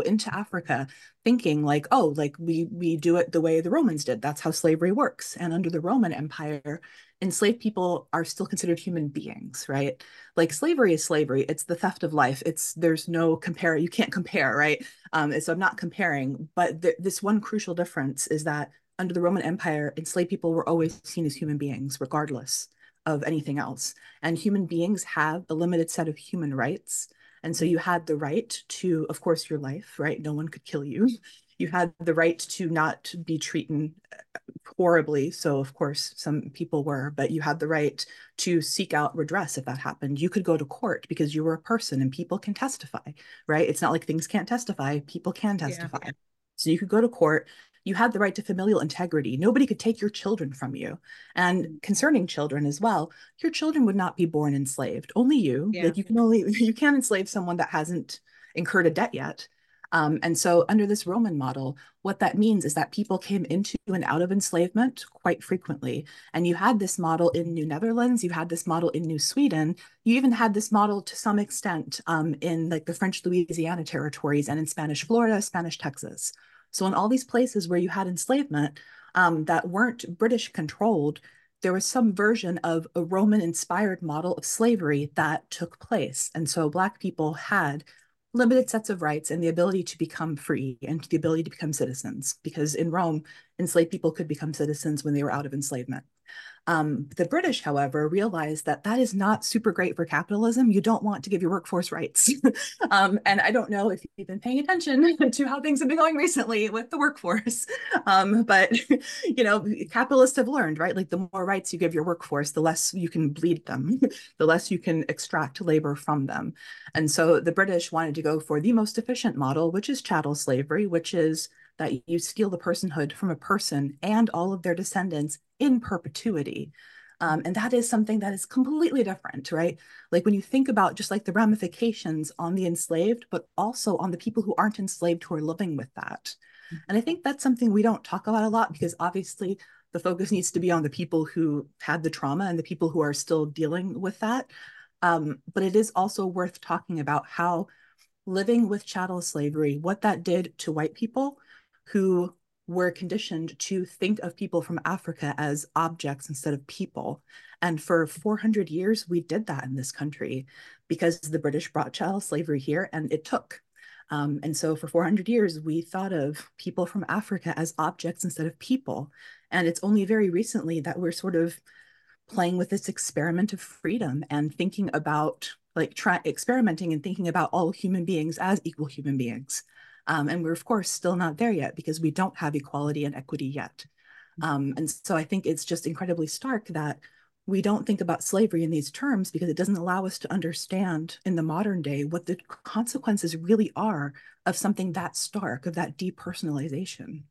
Africa, thinking like, oh, like we we do it the way the Romans did. That's how slavery works. And under the Roman Empire, enslaved people are still considered human beings, right? Like slavery is slavery. It's the theft of life. It's there's no compare. You can't compare, right? Um, so I'm not comparing, but th this one crucial difference is that under the Roman Empire, enslaved people were always seen as human beings, regardless of anything else. And human beings have a limited set of human rights. And so you had the right to, of course, your life, right? No one could kill you. You had the right to not be treated horribly. So, of course, some people were, but you had the right to seek out redress if that happened. You could go to court because you were a person and people can testify, right? It's not like things can't testify, people can testify. Yeah. So you could go to court. You had the right to familial integrity. Nobody could take your children from you. And concerning children as well, your children would not be born enslaved. Only you. Yeah. Like you can only you can't enslave someone that hasn't incurred a debt yet. Um, and so under this Roman model, what that means is that people came into and out of enslavement quite frequently. And you had this model in New Netherlands, you had this model in New Sweden, you even had this model to some extent um, in like the French Louisiana territories and in Spanish Florida, Spanish Texas. So in all these places where you had enslavement um, that weren't British controlled, there was some version of a Roman-inspired model of slavery that took place. And so Black people had limited sets of rights and the ability to become free and the ability to become citizens, because in Rome, enslaved people could become citizens when they were out of enslavement. Um, the British, however, realized that that is not super great for capitalism. You don't want to give your workforce rights. um, and I don't know if you've been paying attention to how things have been going recently with the workforce. Um, but, you know, capitalists have learned, right? Like the more rights you give your workforce, the less you can bleed them, the less you can extract labor from them. And so the British wanted to go for the most efficient model, which is chattel slavery, which is that you steal the personhood from a person and all of their descendants in perpetuity. Um, and that is something that is completely different, right? Like when you think about just like the ramifications on the enslaved, but also on the people who aren't enslaved who are living with that. And I think that's something we don't talk about a lot because obviously the focus needs to be on the people who had the trauma and the people who are still dealing with that. Um, but it is also worth talking about how living with chattel slavery, what that did to white people who were conditioned to think of people from Africa as objects instead of people. And for four hundred years, we did that in this country because the British brought chattel slavery here and it took. Um, and so for four hundred years, we thought of people from Africa as objects instead of people. And it's only very recently that we're sort of playing with this experiment of freedom and thinking about like try experimenting and thinking about all human beings as equal human beings. Um, and we're, of course, still not there yet because we don't have equality and equity yet. Um, and so I think it's just incredibly stark that we don't think about slavery in these terms because it doesn't allow us to understand in the modern day what the consequences really are of something that stark, of that depersonalization.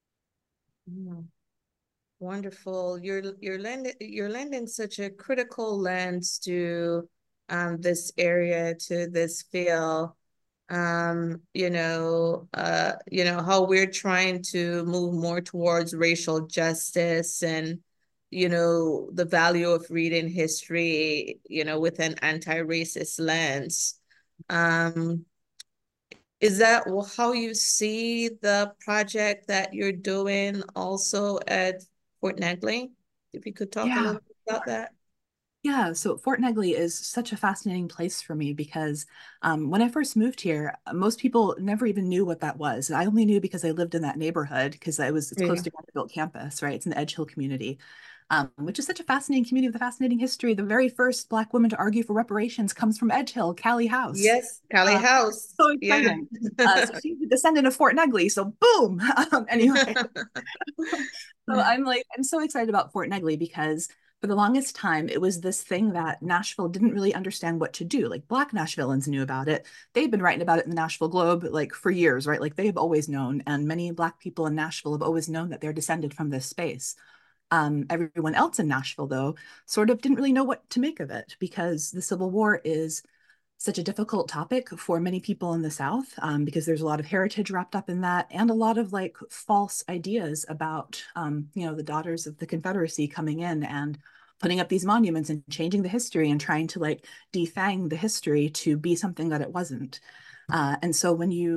Mm. Wonderful. You're you're lending you're lending such a critical lens to um, this area, to this field. Um, you know, uh, you know, how we're trying to move more towards racial justice and, you know, the value of reading history, you know, with an anti-racist lens. Um, is that how you see the project that you're doing also at Fort Negley? If you could talk yeah. a little bit about that.
Yeah, so Fort Negley is such a fascinating place for me because um, when I first moved here, most people never even knew what that was. I only knew because I lived in that neighborhood because I was it's yeah. close to Vanderbilt campus, right? It's in the Edge Hill community, um, which is such a fascinating community with a fascinating history. The very first Black woman to argue for reparations comes from Edge Hill, Callie House.
Yes, Callie uh, House.
So exciting. Yeah. uh, so she's a descendant of Fort Negley, so boom. um, anyway, so I'm like, I'm so excited about Fort Negley because for the longest time, it was this thing that Nashville didn't really understand what to do. Like Black Nashvilleans knew about it. They'd been writing about it in the Nashville Globe like for years, right? Like they have always known, and many Black people in Nashville have always known that they're descended from this space. Um, everyone else in Nashville, though, sort of didn't really know what to make of it because the Civil War is such a difficult topic for many people in the South um, because there's a lot of heritage wrapped up in that and a lot of like false ideas about, um, you know, the daughters of the Confederacy coming in and putting up these monuments and changing the history and trying to like defang the history to be something that it wasn't. Uh, and so when you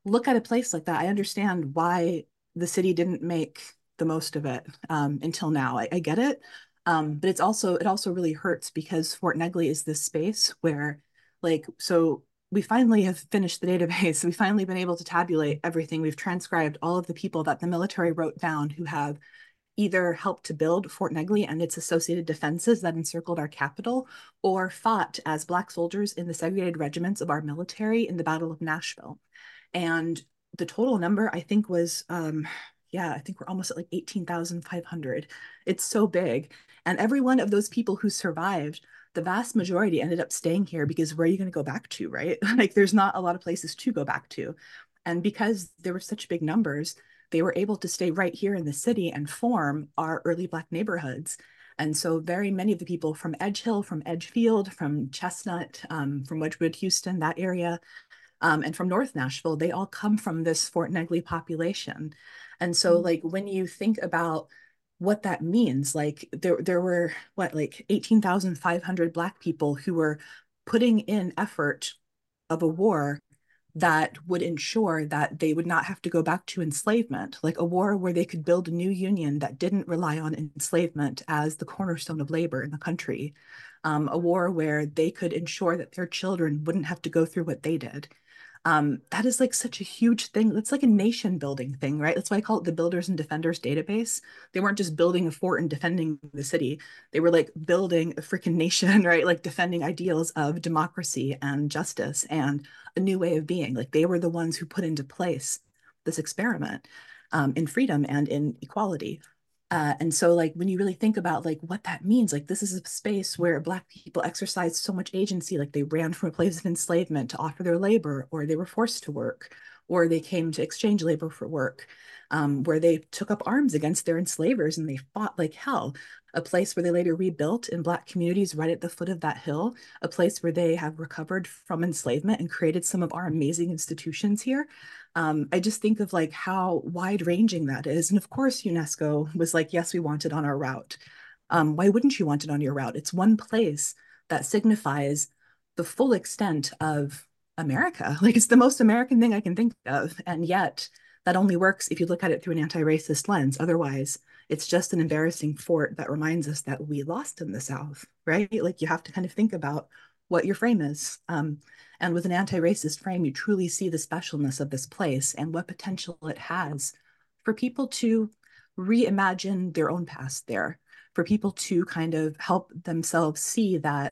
look at a place like that, I understand why the city didn't make the most of it um, until now. I, I get it. Um, but it's also, it also really hurts because Fort Negley is this space where, like, so we finally have finished the database. We've finally been able to tabulate everything. We've transcribed all of the people that the military wrote down who have either helped to build Fort Negley and its associated defenses that encircled our capital, or fought as Black soldiers in the segregated regiments of our military in the Battle of Nashville. And the total number, I think, was, um, yeah, I think we're almost at like eighteen thousand five hundred. It's so big. And every one of those people who survived, the vast majority ended up staying here because where are you going to go back to, right? Like there's not a lot of places to go back to. And because there were such big numbers, they were able to stay right here in the city and form our early Black neighborhoods. And so very many of the people from Edge Hill, from Edgefield, from Chestnut, um, from Wedgwood, Houston, that area, um, and from North Nashville, they all come from this Fort Negley population. And so like when you think about what that means, like there, there were what, like eighteen thousand five hundred Black people who were putting in effort of a war that would ensure that they would not have to go back to enslavement, like a war where they could build a new union that didn't rely on enslavement as the cornerstone of labor in the country, um, a war where they could ensure that their children wouldn't have to go through what they did. Um, that is like such a huge thing. That's like a nation building thing, right? That's why I call it the Builders and Defenders database. They weren't just building a fort and defending the city. They were like building a freaking nation, right? Like defending ideals of democracy and justice and a new way of being. Like they were the ones who put into place this experiment um, in freedom and in equality. Uh, and so like when you really think about like what that means, like this is a space where Black people exercised so much agency, like they ran from a place of enslavement to offer their labor, or they were forced to work, or they came to exchange labor for work, um, where they took up arms against their enslavers and they fought like hell. A place where they later rebuilt in Black communities right at the foot of that hill, a place where they have recovered from enslavement and created some of our amazing institutions here. Um, I just think of like how wide ranging that is. And of course, UNESCO was like, yes, we want it on our route. Um, why wouldn't you want it on your route? It's one place that signifies the full extent of America. Like it's the most American thing I can think of. And yet that only works if you look at it through an anti-racist lens. Otherwise, it's just an embarrassing fort that reminds us that we lost in the South, right? Like you have to kind of think about what your frame is. Um, and with an anti-racist frame, you truly see the specialness of this place and what potential it has for people to reimagine their own past there, for people to kind of help themselves see that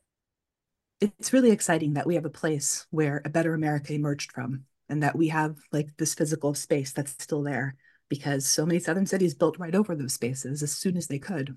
it's really exciting that we have a place where a better America emerged from, and that we have like this physical space that's still there, because so many Southern cities built right over those spaces as soon as they could.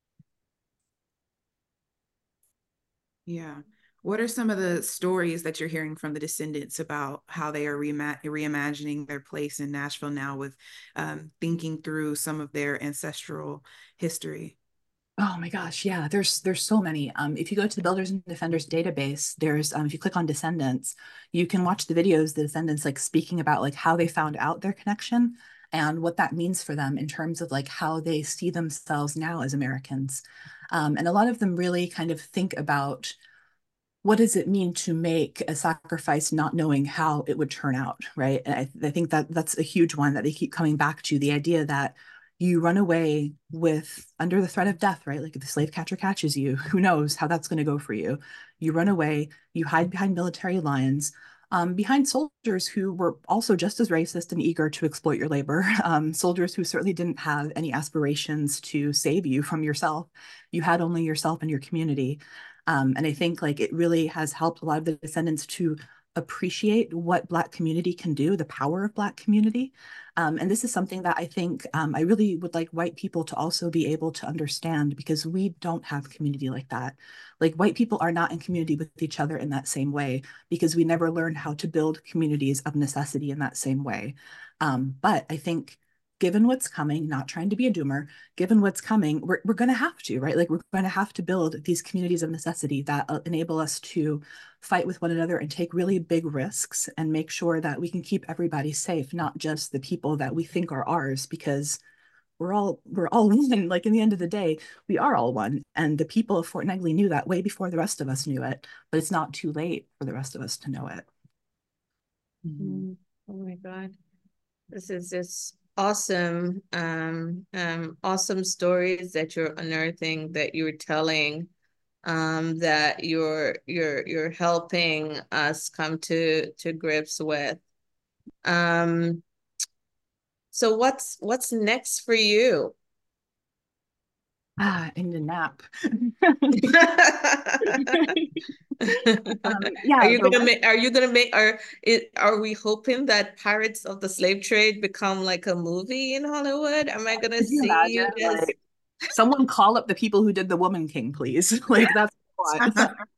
Yeah. What are some of the stories that you're hearing from the descendants about how they are reima- reimagining their place in Nashville now, with um, thinking through some of their ancestral history?
Oh my gosh, yeah, there's there's so many. Um, if you go to the Builders and Defenders database, there's um, if you click on descendants, you can watch the videos, the descendants like speaking about like how they found out their connection and what that means for them in terms of like how they see themselves now as Americans. Um, and a lot of them really kind of think about what does it mean to make a sacrifice not knowing how it would turn out, right? And I, I think that that's a huge one that they keep coming back to, the idea that you run away with under the threat of death, right? Like if the slave catcher catches you, who knows how that's going to go for you. You run away, you hide behind military lines, um, behind soldiers who were also just as racist and eager to exploit your labor, um, soldiers who certainly didn't have any aspirations to save you from yourself. You had only yourself and your community. Um, and I think like it really has helped a lot of the descendants to appreciate what Black community can do, the power of Black community. Um, and this is something that I think um, I really would like white people to also be able to understand, because we don't have community like that. Like white people are not in community with each other in that same way, because we never learned how to build communities of necessity in that same way. Um, but I think given what's coming, not trying to be a doomer, given what's coming, we're, we're going to have to, right? Like we're going to have to build these communities of necessity that uh, enable us to fight with one another and take really big risks and make sure that we can keep everybody safe, not just the people that we think are ours, because we're all, we're all one. Like in the end of the day, we are all one. And the people of Fort Negley knew that way before the rest of us knew it, but it's not too late for the rest of us to know it.
Mm-hmm.
Oh my God. This is just awesome. Um, um, awesome stories that you're unearthing, that you're telling, um, that you're you're you're helping us come to to grips with. Um, so what's what's next for you?
Ah, I need a nap. Um,
Are
yeah,
you
the
gonna
rest,
make, are you gonna make, are it, are we hoping that Pirates of the Slave Trade become like a movie in Hollywood? Am I gonna
could you
see
imagine?
you as
Like, someone call up the people who did The Woman King, please. Like, that's what.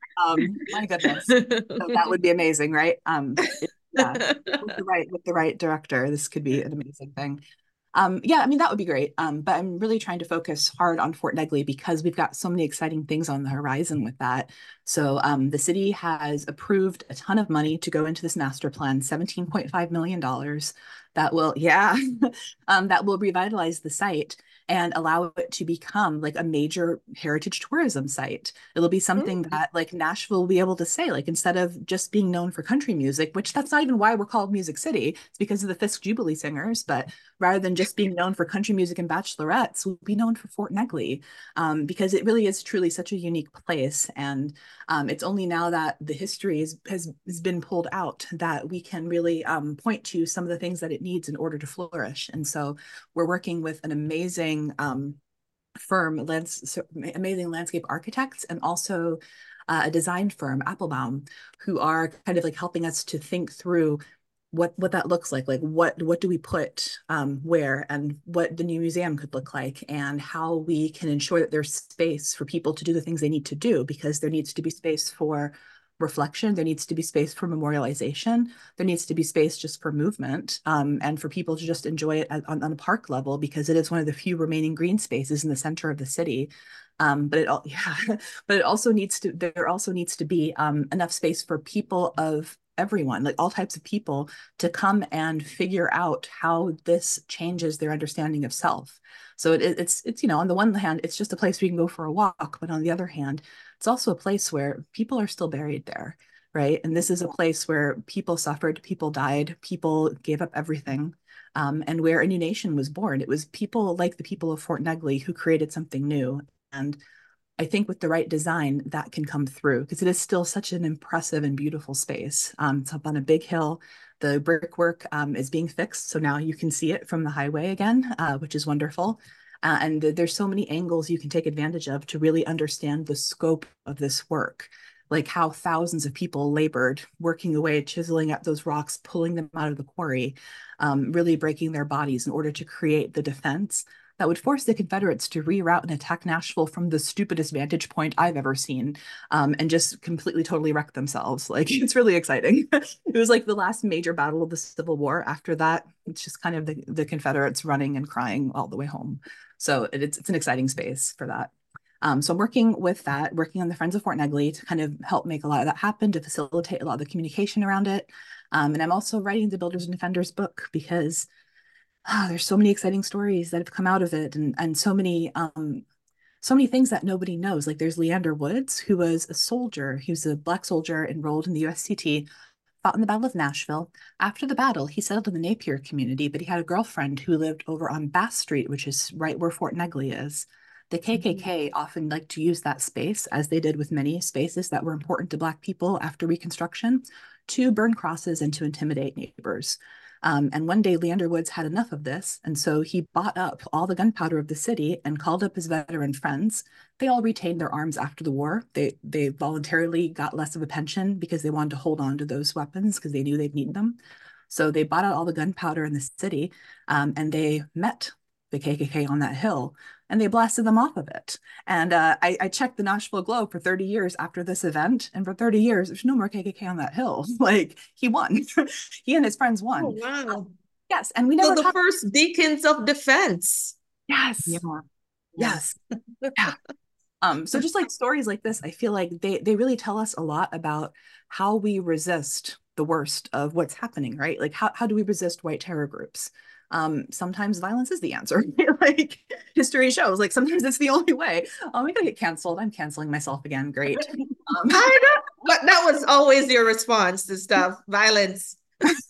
Um, my goodness. So that would be amazing, right? Um, it- yeah, with the right with the right director, this could be an amazing thing. Um, yeah, I mean, that would be great. Um, but I'm really trying to focus hard on Fort Negley because we've got so many exciting things on the horizon with that. So um, the city has approved a ton of money to go into this master plan, seventeen point five million dollars that will, yeah, um, that will revitalize the site and allow it to become like a major heritage tourism site. It'll be something that like Nashville will be able to say, like instead of just being known for country music, which that's not even why we're called Music City, it's because of the Fisk Jubilee Singers, but rather than just being known for country music and bachelorettes, we'll be known for Fort Negley, um, because it really is truly such a unique place. And um, it's only now that the history is, has, has been pulled out that we can really um, point to some of the things that it needs in order to flourish. And so we're working with an amazing um, firm, lands, amazing landscape architects, and also uh, a design firm, Applebaum, who are kind of like helping us to think through what what that looks like, like what what do we put um, where, and what the new museum could look like, and how we can ensure that there's space for people to do the things they need to do, because there needs to be space for reflection, there needs to be space for memorialization, there needs to be space just for movement, um, and for people to just enjoy it on, on a park level, because it is one of the few remaining green spaces in the center of the city. Um, but it all, yeah, but it also needs to, there also needs to be um, enough space for people of everyone, like all types of people, to come and figure out how this changes their understanding of self. So it, it's, it's, you know, on the one hand, it's just a place where you can go for a walk, but on the other hand, it's also a place where people are still buried there, right? And this is a place where people suffered, people died, people gave up everything, um, and where a new nation was born. It was people like the people of Fort Negley who created something new. And I think with the right design, that can come through, because it is still such an impressive and beautiful space. Um, it's up on a big hill. The brickwork um, is being fixed, so now you can see it from the highway again, uh, which is wonderful. Uh, and there's so many angles you can take advantage of to really understand the scope of this work, like how thousands of people labored, working away, chiseling at those rocks, pulling them out of the quarry, um, really breaking their bodies in order to create the defense that would force the Confederates to reroute and attack Nashville from the stupidest vantage point I've ever seen, um, and just completely, totally wreck themselves. Like, it's really exciting. It was like the last major battle of the Civil War. After that, it's just kind of the, the Confederates running and crying all the way home. So it's, it's an exciting space for that. Um, so I'm working with that, working on the Friends of Fort Negley to kind of help make a lot of that happen, to facilitate a lot of the communication around it. Um, and I'm also writing the Builders and Defenders book, because oh, there's so many exciting stories that have come out of it, and and so many um so many things that nobody knows. Like there's Leander Woods, who was a soldier. He was a Black soldier enrolled in the U S C T, fought in the Battle of Nashville. After the battle, he settled in the Napier community, but he had a girlfriend who lived over on Bass Street, which is right where Fort Negley is. The K K K often liked to use that space, as they did with many spaces that were important to Black people after Reconstruction, to burn crosses and to intimidate neighbors. Um, and one day, Leander Woods had enough of this, and so he bought up all the gunpowder of the city and called up his veteran friends. They all retained their arms after the war. They they voluntarily got less of a pension because they wanted to hold on to those weapons because they knew they'd need them. So they bought out all the gunpowder in the city, um, and they met the K K K on that hill, and they blasted them off of it. And uh, I, I checked the Nashville Globe for thirty years after this event, and for thirty years, there's no more K K K on that hill. Like, he won. He and his friends won.
Oh, wow.
Um, yes, and we
So
never
the
talked.
first beacons of defense.
Yes,
Yeah.
yes, yeah. Um, so just like stories like this, I feel like they they really tell us a lot about how we resist the worst of what's happening, right? Like how how do we resist white terror groups? Um, sometimes violence is the answer. Like history shows, like sometimes it's the only way. Oh, I'm gonna get canceled. I'm canceling myself again. Great. Um,
I know, but that was always your response to stuff, violence.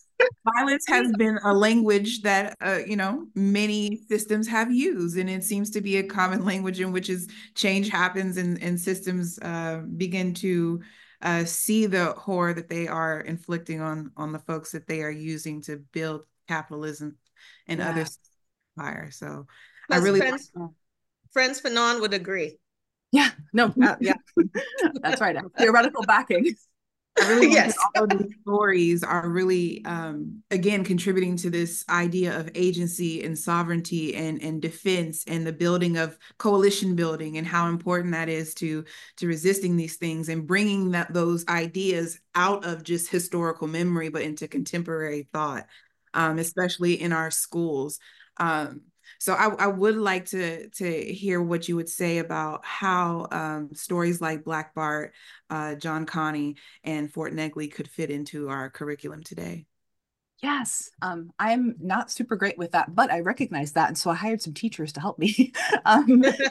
violence has been a language that, uh, you know, many systems have used, and it seems to be a common language in which is change happens and, and systems uh, begin to uh, see the horror that they are inflicting on, on the folks that they are using to build capitalism and
Yeah.
other empire. So I
Plus,
really
Frantz, Frantz Fanon would agree.
Yeah, no, uh, yeah, that's right. Theoretical backing.
I really like
Yes.
that all of these stories are really, um, again, contributing to this idea of agency and sovereignty and, and defense and the building of coalition building and how important that is to, to resisting these things and bringing that those ideas out of just historical memory, but into contemporary thought, um, especially in our schools. Um, So I, I would like to to hear what you would say about how um, stories like Black Bart, uh, John Connie, and Fort Negley could fit into our curriculum today.
Yes, um, I'm not super great with that, but I recognize that, and so I hired some teachers to help me. um,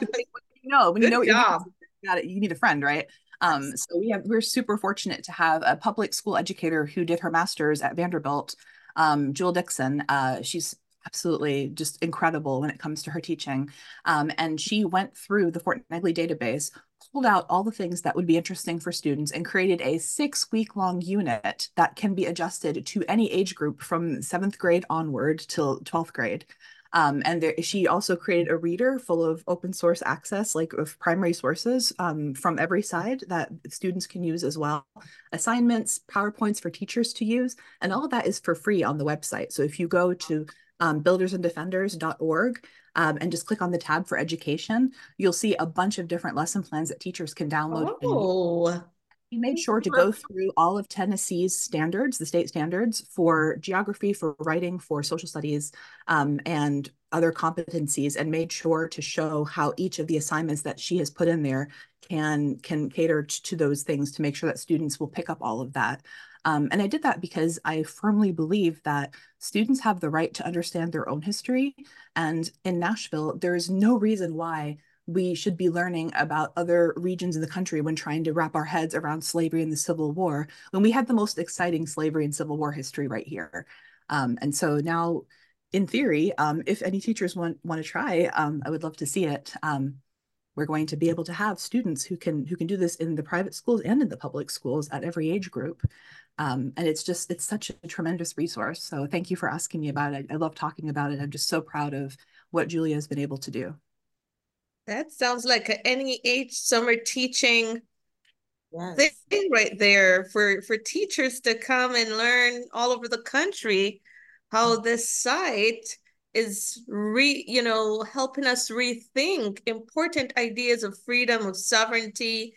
you know, when you
Good
know what you're
job.
doing, you got it, you need a friend, right? Um, so we have we're super fortunate to have a public school educator who did her master's at Vanderbilt, um, Jewel Dixon. Uh, she's absolutely just incredible when it comes to her teaching, um, and she went through the Fort Negley database, pulled out all the things that would be interesting for students and created a six week long unit that can be adjusted to any age group from seventh grade onward till twelfth grade. Um, and there, she also created a reader full of open source access, like of primary sources um, from every side that students can use as well. Assignments, PowerPoints for teachers to use, and all of that is for free on the website. So if you go to um, builders and defenders dot org, Um, and just click on the tab for education, you'll see a bunch of different lesson plans that teachers can download.
Oh.
We made sure to go through all of Tennessee's standards, the state standards for geography, for writing, for social studies, um, and other competencies, and made sure to show how each of the assignments that she has put in there can, can cater to those things to make sure that students will pick up all of that. Um, and I did that because I firmly believe that students have the right to understand their own history. And in Nashville, there is no reason why we should be learning about other regions in the country when trying to wrap our heads around slavery and the Civil War, when we had the most exciting slavery and Civil War history right here. Um, and so now, in theory, um, if any teachers want, want to try, um, I would love to see it. Um, we're going to be able to have students who can who can do this in the private schools and in the public schools at every age group. Um, and it's just, it's such a tremendous resource. So thank you for asking me about it. I love talking about it. I'm just so proud of what Julia has been able to do.
That sounds like a N E H summer teaching
Yes.
thing right there for, for teachers to come and learn all over the country how this site is re, you know, helping us rethink important ideas of freedom, of sovereignty,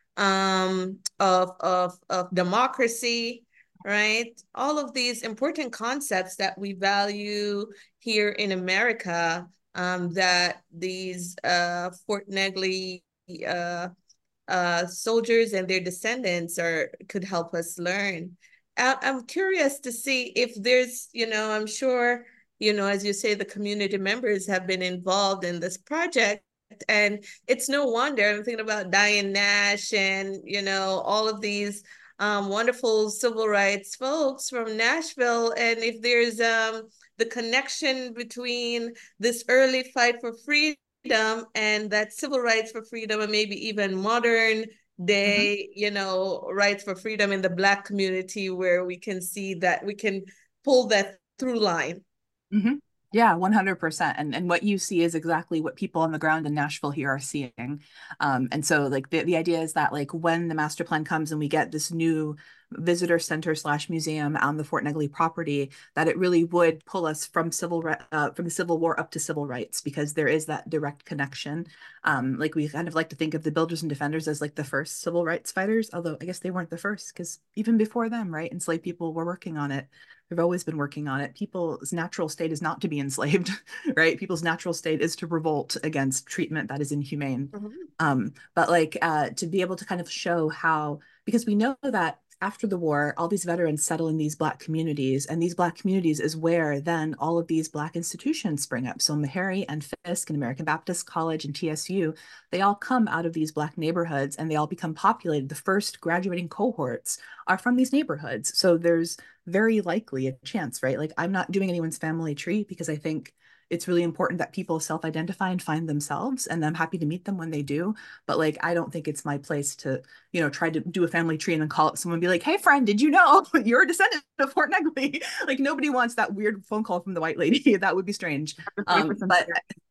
um, of, of, of democracy, right? All of these important concepts that we value here in America, um, that these uh, Fort Negley uh, uh, soldiers and their descendants are could help us learn. I, I'm curious to see if there's, you know, I'm sure, you know, as you say, the community members have been involved in this project. And it's no wonder. I'm thinking about Diane Nash and, you know, all of these um, wonderful civil rights folks from Nashville. And if there's um, the connection between this early fight for freedom and that civil rights for freedom, and maybe even modern day, mm-hmm. you know, rights for freedom in the Black community, where we can see that we can pull that through line.
Mm-hmm. Yeah, one hundred percent. And and what you see is exactly what people on the ground in Nashville here are seeing. Um, and so like the, the idea is that like when the master plan comes and we get this new visitor center slash museum on the Fort Negley property, that it really would pull us from civil uh, from the Civil War up to civil rights, because there is that direct connection. Um, like we kind of like to think of the Builders and Defenders as like the first civil rights fighters, although I guess they weren't the first, because even before them, right, enslaved people were working on it. They've always been working on it. People's natural state is not to be enslaved, right? People's natural state is to revolt against treatment that is inhumane. Mm-hmm. Um, but like uh, to be able to kind of show how, because we know that after the war, all these veterans settle in these Black communities, and these Black communities is where then all of these Black institutions spring up. So Meharry and Fisk and American Baptist College and T S U, they all come out of these Black neighborhoods, and they all become populated. The first graduating cohorts are from these neighborhoods. So there's very likely a chance, right? Like, I'm not doing anyone's family tree because I think it's really important that people self-identify and find themselves, and I'm happy to meet them when they do. But like, I don't think it's my place to, you know, try to do a family tree and then call up someone and be like, hey friend, did you know you're a descendant of Fort Negley? Like, nobody wants that weird phone call from the white lady. That would be strange. Um, but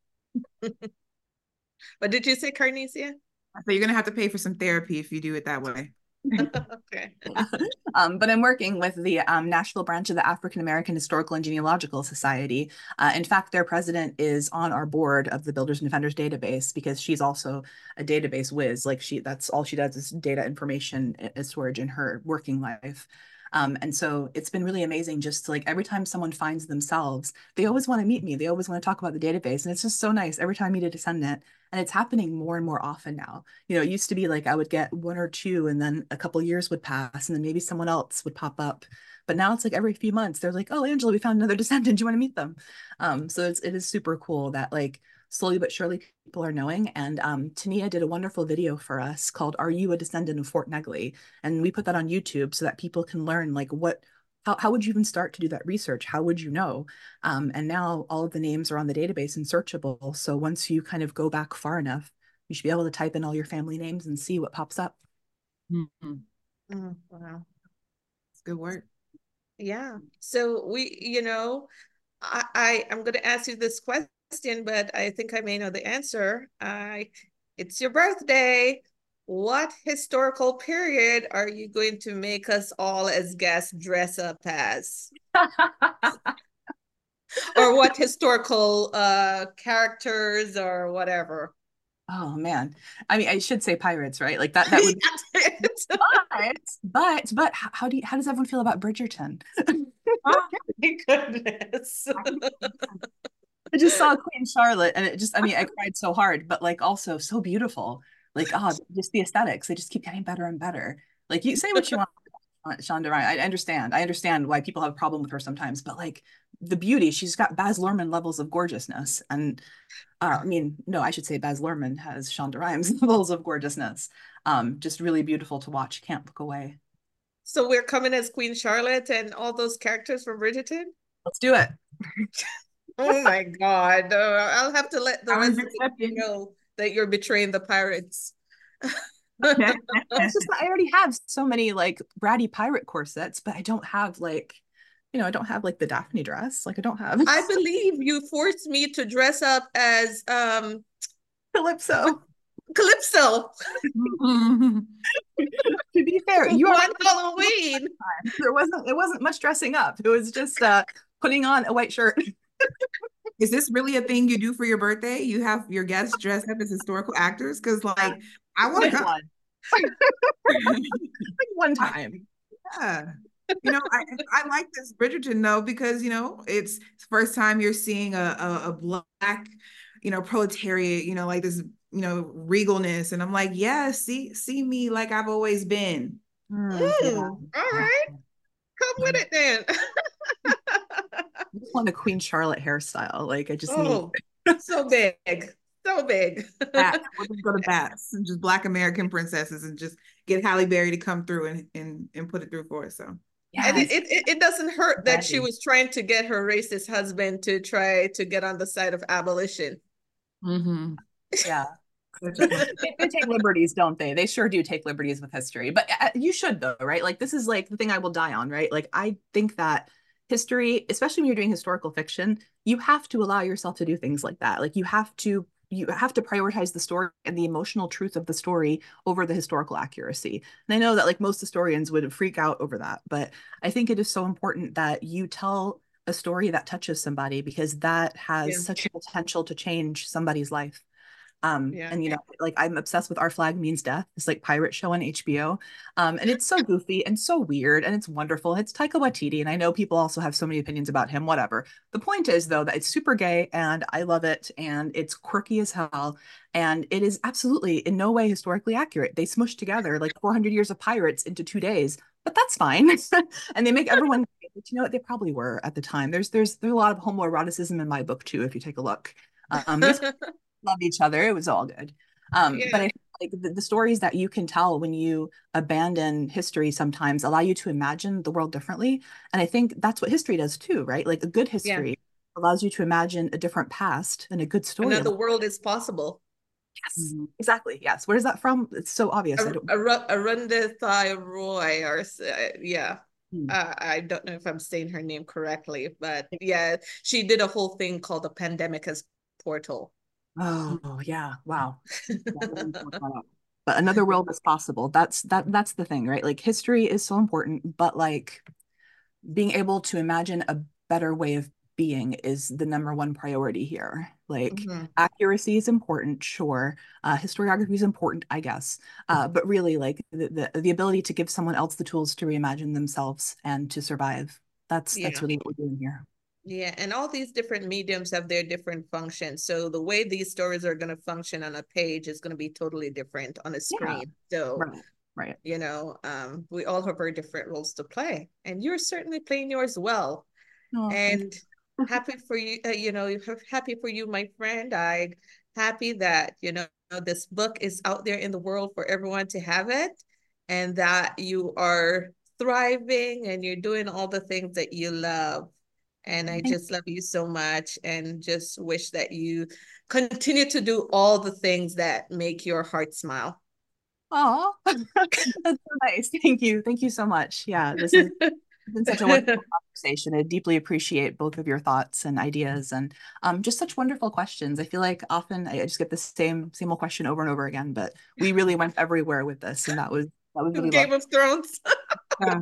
What did you say, Carnesia?
So you're gonna have to pay for some therapy if you do it that way.
Okay.
Um, but I'm working with the um, national branch of the African American Historical and Genealogical Society. Uh, in fact, their president is on our board of the Builders and Defenders database because she's also a database whiz. Like, she, that's all she does is data information storage in her working life. Um, and so it's been really amazing just to, like, every time someone finds themselves, they always want to meet me. They always want to talk about the database. And it's just so nice every time I meet a descendant. And it's happening more and more often now. You know, it used to be like I would get one or two and then a couple years would pass and then maybe someone else would pop up. But now it's like every few months, they're like, oh, Angela, we found another descendant. Do you want to meet them? Um, so it's, it is super cool that, like, slowly but surely people are knowing. And um, Tania did a wonderful video for us called Are You a Descendant of Fort Negley? And we put that on YouTube so that people can learn, like, what, how, how would you even start to do that research? How would you know? Um, and now all of the names are on the database and searchable. So once you kind of go back far enough, you should be able to type in all your family names and see what pops up.
Mm-hmm.
Oh, wow.
It's good work.
Yeah. So we, you know, I, I I'm going to ask you this question, but I think I may know the answer. I, it's your birthday. What historical period are you going to make us all as guests dress up as? Or what historical uh characters or whatever?
Oh man. I mean, I should say pirates, right? Like that that would but but but how, how do you how does everyone feel about Bridgerton?
Oh my goodness.
I just saw Queen Charlotte and it just, I mean, I cried so hard, but like also so beautiful. Like, oh, just the aesthetics, they just keep getting better and better. Like, you say what you want on Shonda Rhimes. I understand. I understand why people have a problem with her sometimes, but like the beauty, she's got Baz Luhrmann levels of gorgeousness. And uh, I mean, no, I should say Baz Luhrmann has Shonda Rhimes levels of gorgeousness. Um, just really beautiful to watch. Can't look away.
So we're coming as Queen Charlotte and all those characters from Bridgerton?
Let's do it.
Oh my God. Uh, I'll have to let the rest of you know that you're betraying the pirates.
It's just that I already have so many like bratty pirate corsets, but I don't have like, you know, I don't have like the Daphne dress. Like I don't have.
I believe you forced me to dress up as um
Calypso.
Calypso.
To be fair, you
on
are
Halloween.
There wasn't it wasn't much dressing up. It was just uh putting on a white shirt.
Is this really a thing you do for your birthday? You have your guests dress up as historical actors? Because like I want to
one. Like one time.
Yeah. You know, I, I like this Bridgerton though, because, you know, it's the first time you're seeing a, a, a black, you know, proletariat, you know, like this, you know, regalness. And I'm like, yeah, see, see me like I've always been.
Mm, yeah. All right. Come with it then.
I just want a Queen Charlotte hairstyle. Like I just
oh, need so big. So big.
Bats. We're gonna go to Bats and just Black American princesses and just get Halle Berry to come through and and, and put it through for us. So
yes. And it, it, it doesn't hurt that she was trying to get her racist husband to try to get on the side of abolition.
Mm-hmm. Yeah. they, they take liberties, don't they? They sure do take liberties with history. But uh, you should though, right? Like this is like the thing I will die on, right? Like I think that history, especially when you're doing historical fiction, you have to allow yourself to do things like that. Like you have to you have to prioritize the story and the emotional truth of the story over the historical accuracy. And I know that like most historians would freak out over that, but I think it is so important that you tell a story that touches somebody because that has yeah. such a potential to change somebody's life. Um, yeah. And, you know, like I'm obsessed with Our Flag Means Death. It's like pirate show on H B O. Um, and it's so goofy and so weird and it's wonderful. It's Taika Waititi. And I know people also have so many opinions about him, whatever. The point is, though, that it's super gay and I love it. And it's quirky as hell. And it is absolutely in no way historically accurate. They smushed together like four hundred years of pirates into two days. but that's fine. And they make everyone, but you know what, they probably were at the time. There's there's there's a lot of homoeroticism in my book too, if you take a look. Um, these loved each other. It was all good. Um,
Yeah.
but I feel like the, the stories that you can tell when you abandon history sometimes allow you to imagine the world differently. And I think that's what history does too, right? Like a good history
Yeah.
allows you to imagine a different past, and a good story.
Another world is possible.
Yes, mm-hmm. Exactly. Yes. Where's that from? It's so obvious.
Ar- Ar- Arundhati Roy, or uh, yeah. Hmm. Uh, I don't know if I'm saying her name correctly, but yeah, she did a whole thing called the Pandemic as Portal.
Oh yeah! Wow. But another world is possible. That's that. That's the thing, right? Like history is so important, but like being able to imagine a better way of being is the number one priority here. Like mm-hmm. accuracy is important, sure. Uh, historiography is important, I guess. Uh, but really, like the, the the ability to give someone else the tools to reimagine themselves and to survive. That's yeah. that's really what we're doing here.
Yeah, and all these different mediums have their different functions. So the way these stories are going to function on a page is going to be totally different on a screen. Yeah. So,
right, right.
you know, um, we all have our different roles to play, and you're certainly playing yours well. Oh, and happy for you, uh, you know, happy for you, my friend. I'm happy that, you know, this book is out there in the world for everyone to have it, and that you are thriving and you're doing all the things that you love. And I just love you so much, and just wish that you continue to do all the things that make your heart smile.
Oh, that's so nice. Thank you. Thank you so much. Yeah, this has been such a wonderful conversation. I deeply appreciate both of your thoughts and ideas, and um, just such wonderful questions. I feel like often I just get the same same old question over and over again, but we really went everywhere with this, and that was that was really
Game lovely. Of Thrones.
Yeah.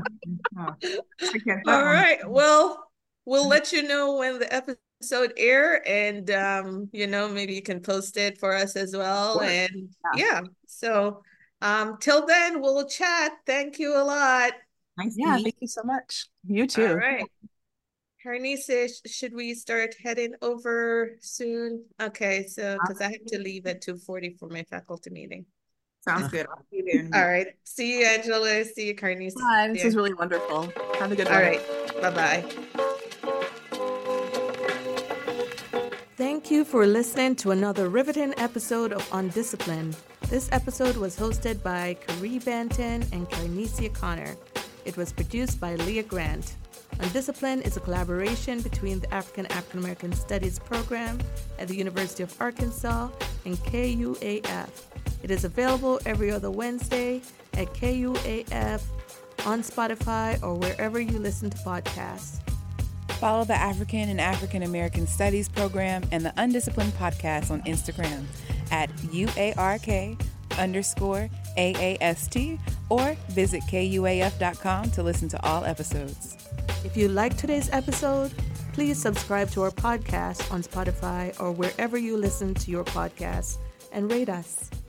Oh. All right. Well, we'll let you know when the episode air, and um, you know, maybe you can post it for us as well. And yeah, yeah. So um, till then, we'll chat. Thank you a lot.
Nice. Yeah, thank you so much. You too.
All right. Carnice, should we start heading over soon? Okay, so because I have to leave at two forty for my faculty meeting.
Sounds good. I'll see you there.
All right. See you, Angela. See you, Carnice.
Bye. This was really wonderful. Have a good one.
All right. Bye-bye.
Thank you for listening to another riveting episode of Undisciplined. This episode was hosted by Carrie Banton and Carnicia Connor. It was produced by Leah Grant. Undisciplined is a collaboration between the African African American Studies program at the University of Arkansas and K U A F. It is available every other Wednesday at K U A F, on Spotify, or wherever you listen to podcasts.
Follow the African and African American Studies program and the Undisciplined podcast on Instagram at U A R K underscore A A S T, or visit K U A F dot com to listen to all episodes.
If you liked today's episode, please subscribe to our podcast on Spotify or wherever you listen to your podcasts, and rate us.